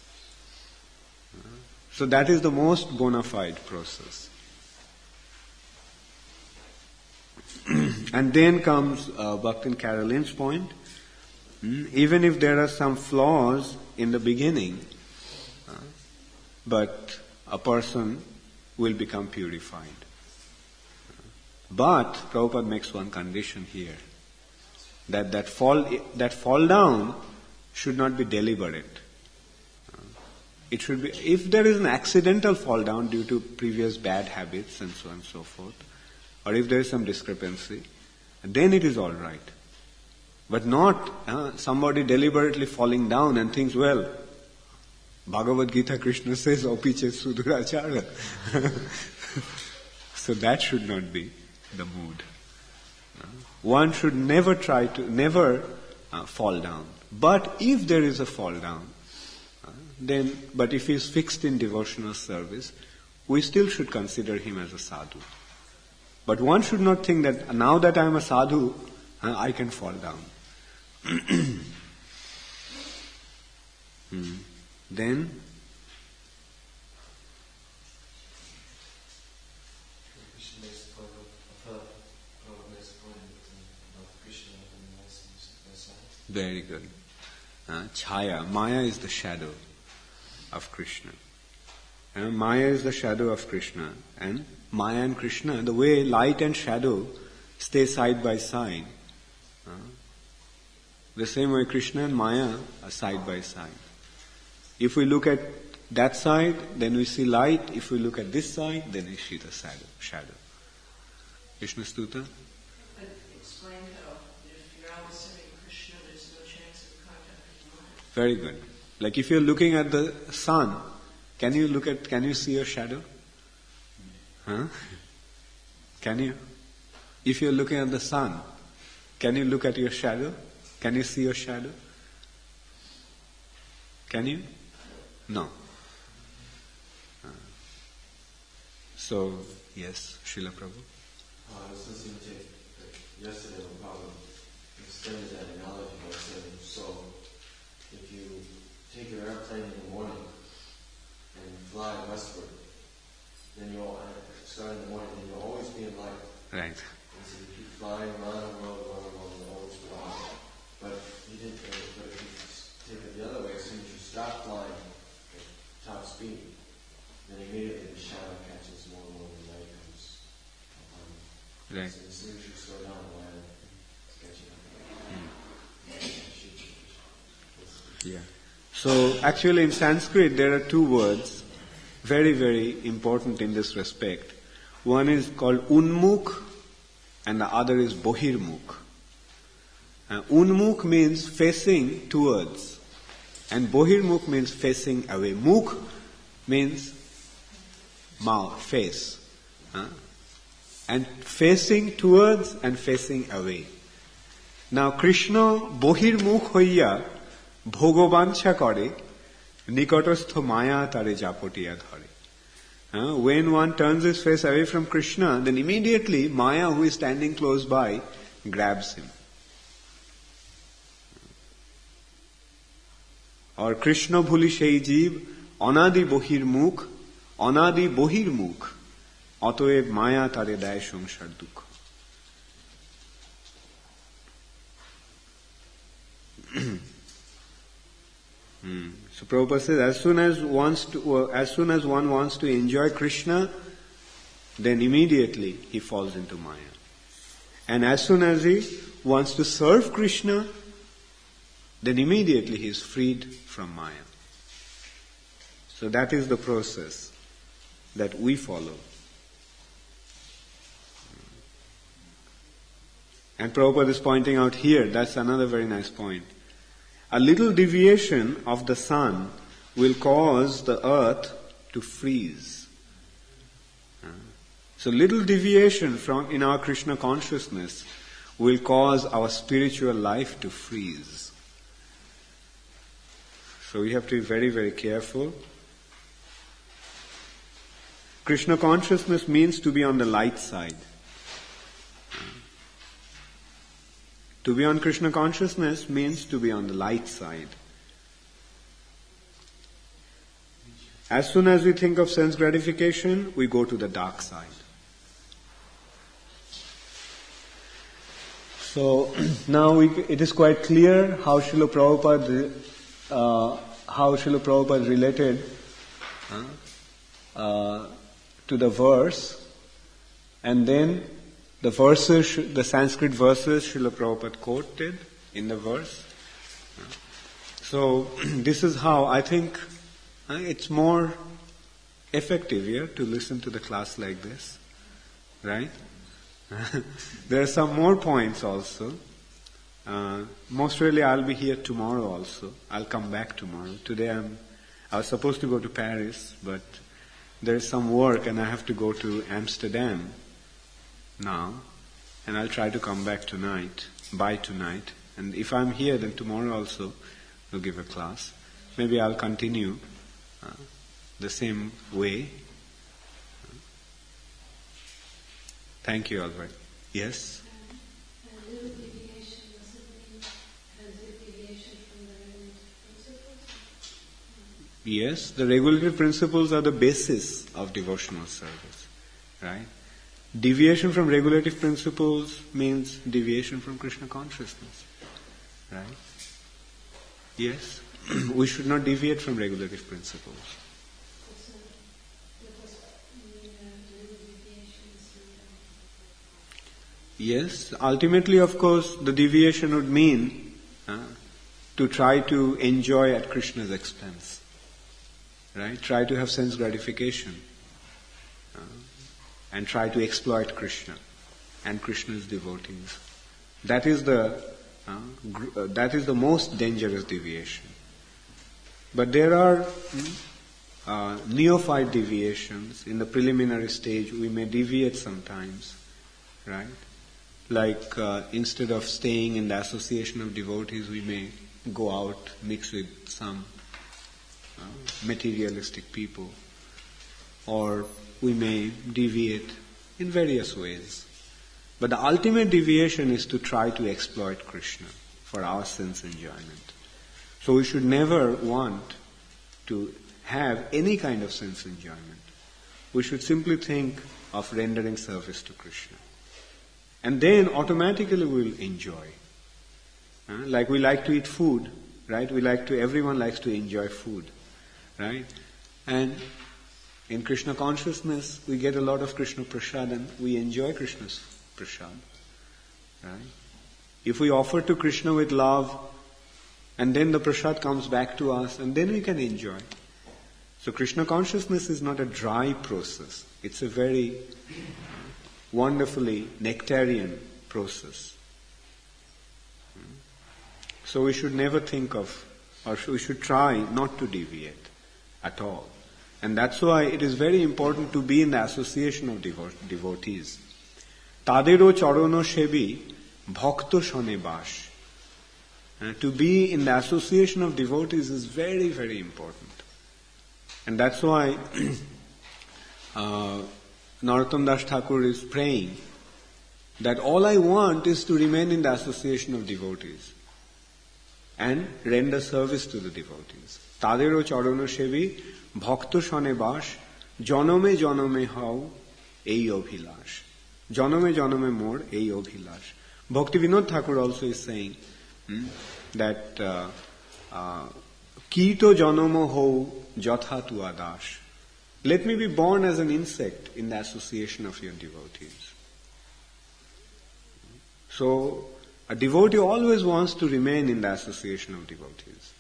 So that is the most bona fide process. And then comes uh, Bhaktin Caroline's point. Mm, even if there are some flaws in the beginning, uh, but a person will become purified. But Prabhupada makes one condition here. That that fall that fall down should not be deliberate. It should be, if there is an accidental fall down due to previous bad habits and so on and so forth, or if there is some discrepancy, then it is all right. But not uh, somebody deliberately falling down and thinks, well, Bhagavad Gita Krishna says, Opiche Sudurachara. So that should not be the mood. One should never try to, never uh, fall down. But if there is a fall down, uh, then, but if he is fixed in devotional service, we still should consider him as a sadhu. But one should not think that now that I am a sadhu, uh, I can fall down. hmm. Then, very good. Uh, Chaya, Maya is the shadow of Krishna. Uh, Maya is the shadow of Krishna. And Maya and Krishna, the way light and shadow stay side by side, uh, the same way Krishna and Maya are side by side. If we look at that side, then we see light. If we look at this side, then we see the shadow. shadow. Krishna Stuta. Very good. Like if you're looking at the sun, can you look at, can you see your shadow? Huh? Can you? If you're looking at the sun, can you look at your shadow? Can you see your shadow? Can you? No. Uh, so, yes, Srila Prabhu. Uh, I was listening to uh, yesterday when Prabhu extended that analogy by saying, so if you take your airplane in the morning and fly westward, then you'll uh, start in the morning, then you'll always be in light. Right. And so you keep flying around the world, around the world, and always fly. But you didn't. Uh, but if you take it the other way, as soon as you stop flying at top speed, then immediately the shadow catches more and more, and the light comes upon you. Right. So as soon as you slow down, the light is catching up. Yeah. So actually in Sanskrit there are two words very, very important in this respect. One is called unmukh and the other is bohirmukh. Uh, unmukh means facing towards and bohirmukh means facing away. Mukh means mouth, face. Uh, and facing towards and facing away. Now Krishna bohirmukh hoiya bhogobancha kore nikotostho maya tare japotiya dhare. Uh, when one turns his face away from Krishna, then immediately Maya, who is standing close by, grabs him. Or Krishna bhuli shei jeev anadi bohirmukh anadi bohirmukh অতএব মায়া তারে দেয় সংসার দুঃখ. Hmm. So Prabhupada says, as soon as wants to, uh, as soon as one wants to enjoy Krishna, then immediately he falls into Maya. And as soon as he wants to serve Krishna, then immediately he is freed from Maya. So that is the process that we follow. And Prabhupada is pointing out here, that's another very nice point. A little deviation of the sun will cause the earth to freeze. So little deviation from in our Krishna consciousness will cause our spiritual life to freeze. So we have to be very, very careful. Krishna consciousness means to be on the light side. To be on Krishna consciousness means to be on the light side. As soon as we think of sense gratification, we go to the dark side. So now we, it is quite clear how Srila Prabhupada, uh, how Srila Prabhupada related uh, uh, to the verse, and then the verses, the Sanskrit verses Srila Prabhupada quoted in the verse. So this is how I think uh, it's more effective here to listen to the class like this, right? There are some more points also. Uh, most really I'll be here tomorrow also. I'll come back tomorrow. Today I'm, I was supposed to go to Paris, but there's some work and I have to go to Amsterdam now, and I'll try to come back tonight, by tonight. And if I'm here, then tomorrow also we'll give a class. Maybe I'll continue uh, the same way. Thank you, Albert. Yes? Um, a little deviation, does it mean a deviation from the regulative principles? Yes, the regulative principles are the basis of devotional service, right? Deviation from regulative principles means deviation from Krishna consciousness, right? Yes, we should not deviate from regulative principles. So, because mean, uh, little deviations and, Yes, ultimately, of course, the deviation would mean uh, to try to enjoy at Krishna's expense, right? Try to have sense gratification. Uh, and try to exploit Krishna and Krishna's devotees. That is the uh, gr- uh, that is the most dangerous deviation. But there are uh, neophyte deviations. In the preliminary stage, we may deviate sometimes, right? Like uh, instead of staying in the association of devotees, we may go out, mix with some uh, materialistic people, or we may deviate in various ways. But the ultimate deviation is to try to exploit Krishna for our sense enjoyment. So we should never want to have any kind of sense enjoyment. We should simply think of rendering service to Krishna. And then automatically we will enjoy. Uh, like we like to eat food, right? We like to, everyone likes to enjoy food, right? And in Krishna consciousness, we get a lot of Krishna prasad and we enjoy Krishna's prasad, right? If we offer to Krishna with love, and then the prasad comes back to us, and then we can enjoy. So Krishna consciousness is not a dry process. It's a very wonderfully nectarian process. So we should never think of, or we should try not to deviate at all. And that's why it is very important to be in the association of devo- devotees. Tadero charono shebi bhakto shone bash. Uh, to be in the association of devotees is very, very important. And that's why uh, Narottam Das Thakur is praying that all I want is to remain in the association of devotees and render service to the devotees. Tadero charana shevi bhakto shane bash janome janome hao ei obhilash. Janome janome mor ei obhilash. Bhakti Vinod Thakur also is saying hmm, that uh, uh, Kito janomo ho jatha tu adash. Let me be born as an insect in the association of your devotees. So, a devotee always wants to remain in the association of devotees.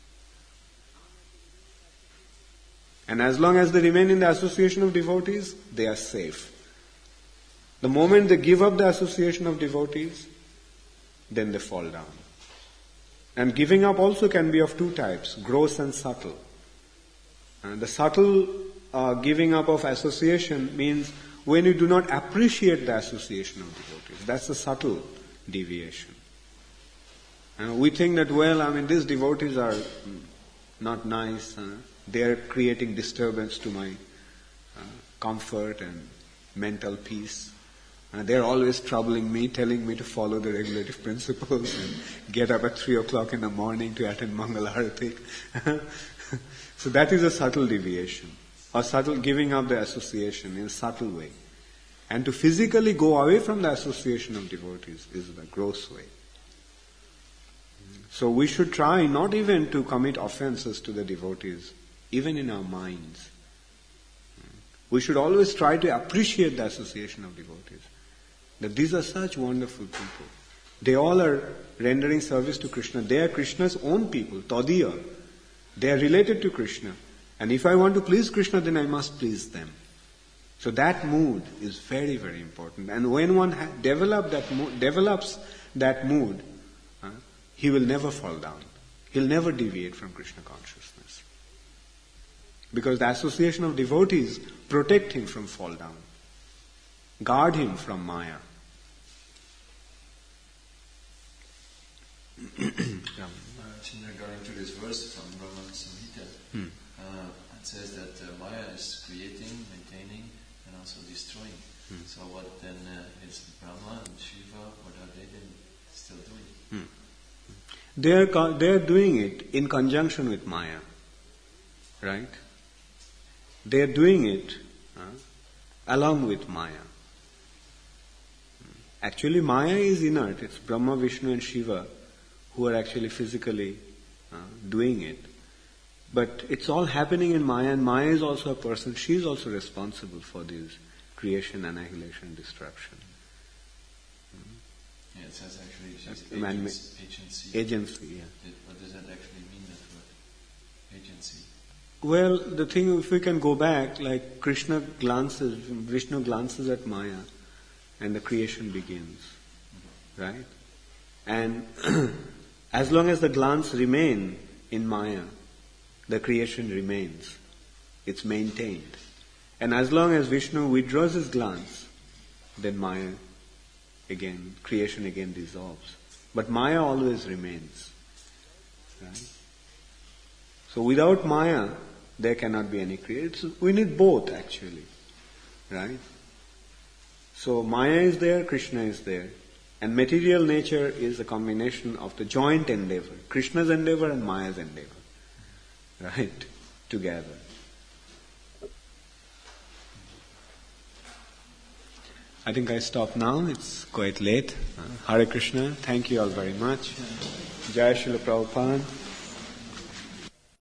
And as long as they remain in the association of devotees, they are safe. The moment they give up the association of devotees, then they fall down. And giving up also can be of two types, gross and subtle. And the subtle uh, giving up of association means when you do not appreciate the association of devotees. That's the subtle deviation. And we think that, well, I mean, these devotees are not nice. Uh, they are creating disturbance to my uh, comfort and mental peace. Uh, they're always troubling me, telling me to follow the regulative principles and get up at three o'clock in the morning to attend Mangal Arati. So that is a subtle deviation, or subtle giving up the association in a subtle way. And to physically go away from the association of devotees is the gross way. So we should try not even to commit offenses to the devotees, even in our minds. We should always try to appreciate the association of devotees. That these are such wonderful people. They all are rendering service to Krishna. They are Krishna's own people, Tadiya. They are related to Krishna. And if I want to please Krishna, then I must please them. So that mood is very, very important. And when one ha- develop that mo- develops that mood, uh, he will never fall down. He'll never deviate from Krishna consciousness. Because the association of devotees protect him from fall down. Guard him from Maya. uh, regarding to this verse from Brahman Samhita, hmm. uh, it says that uh, Maya is creating, maintaining, and also destroying. Hmm. So what then uh, is Brahma and Shiva, what are they then still doing? Hmm. They are co- they are doing it in conjunction with Maya, right? They are doing it uh, along with Maya. Actually, Maya is inert. It's Brahma, Vishnu, and Shiva who are actually physically uh, doing it. But it's all happening in Maya, and Maya is also a person. She is also responsible for this creation, annihilation, destruction. Yeah, it says actually she's Uh, man- agents, agency. Agency, yeah. It- What does that actually mean, that word? Agency. Well, the thing, if we can go back, like Krishna glances, Vishnu glances at Maya, and the creation begins, right? And as long as the glance remain in Maya, the creation remains. It's maintained. And as long as Vishnu withdraws his glance, then Maya again, creation again dissolves. But Maya always remains. Right? So without Maya, there cannot be any creation. We need both actually. Right? So Maya is there, Krishna is there. And material nature is a combination of the joint endeavor. Krishna's endeavor and Maya's endeavor. Right? Together. I think I stop now. It's quite late. Uh, Hare Krishna. Thank you all very much. Jai Srila Prabhupada.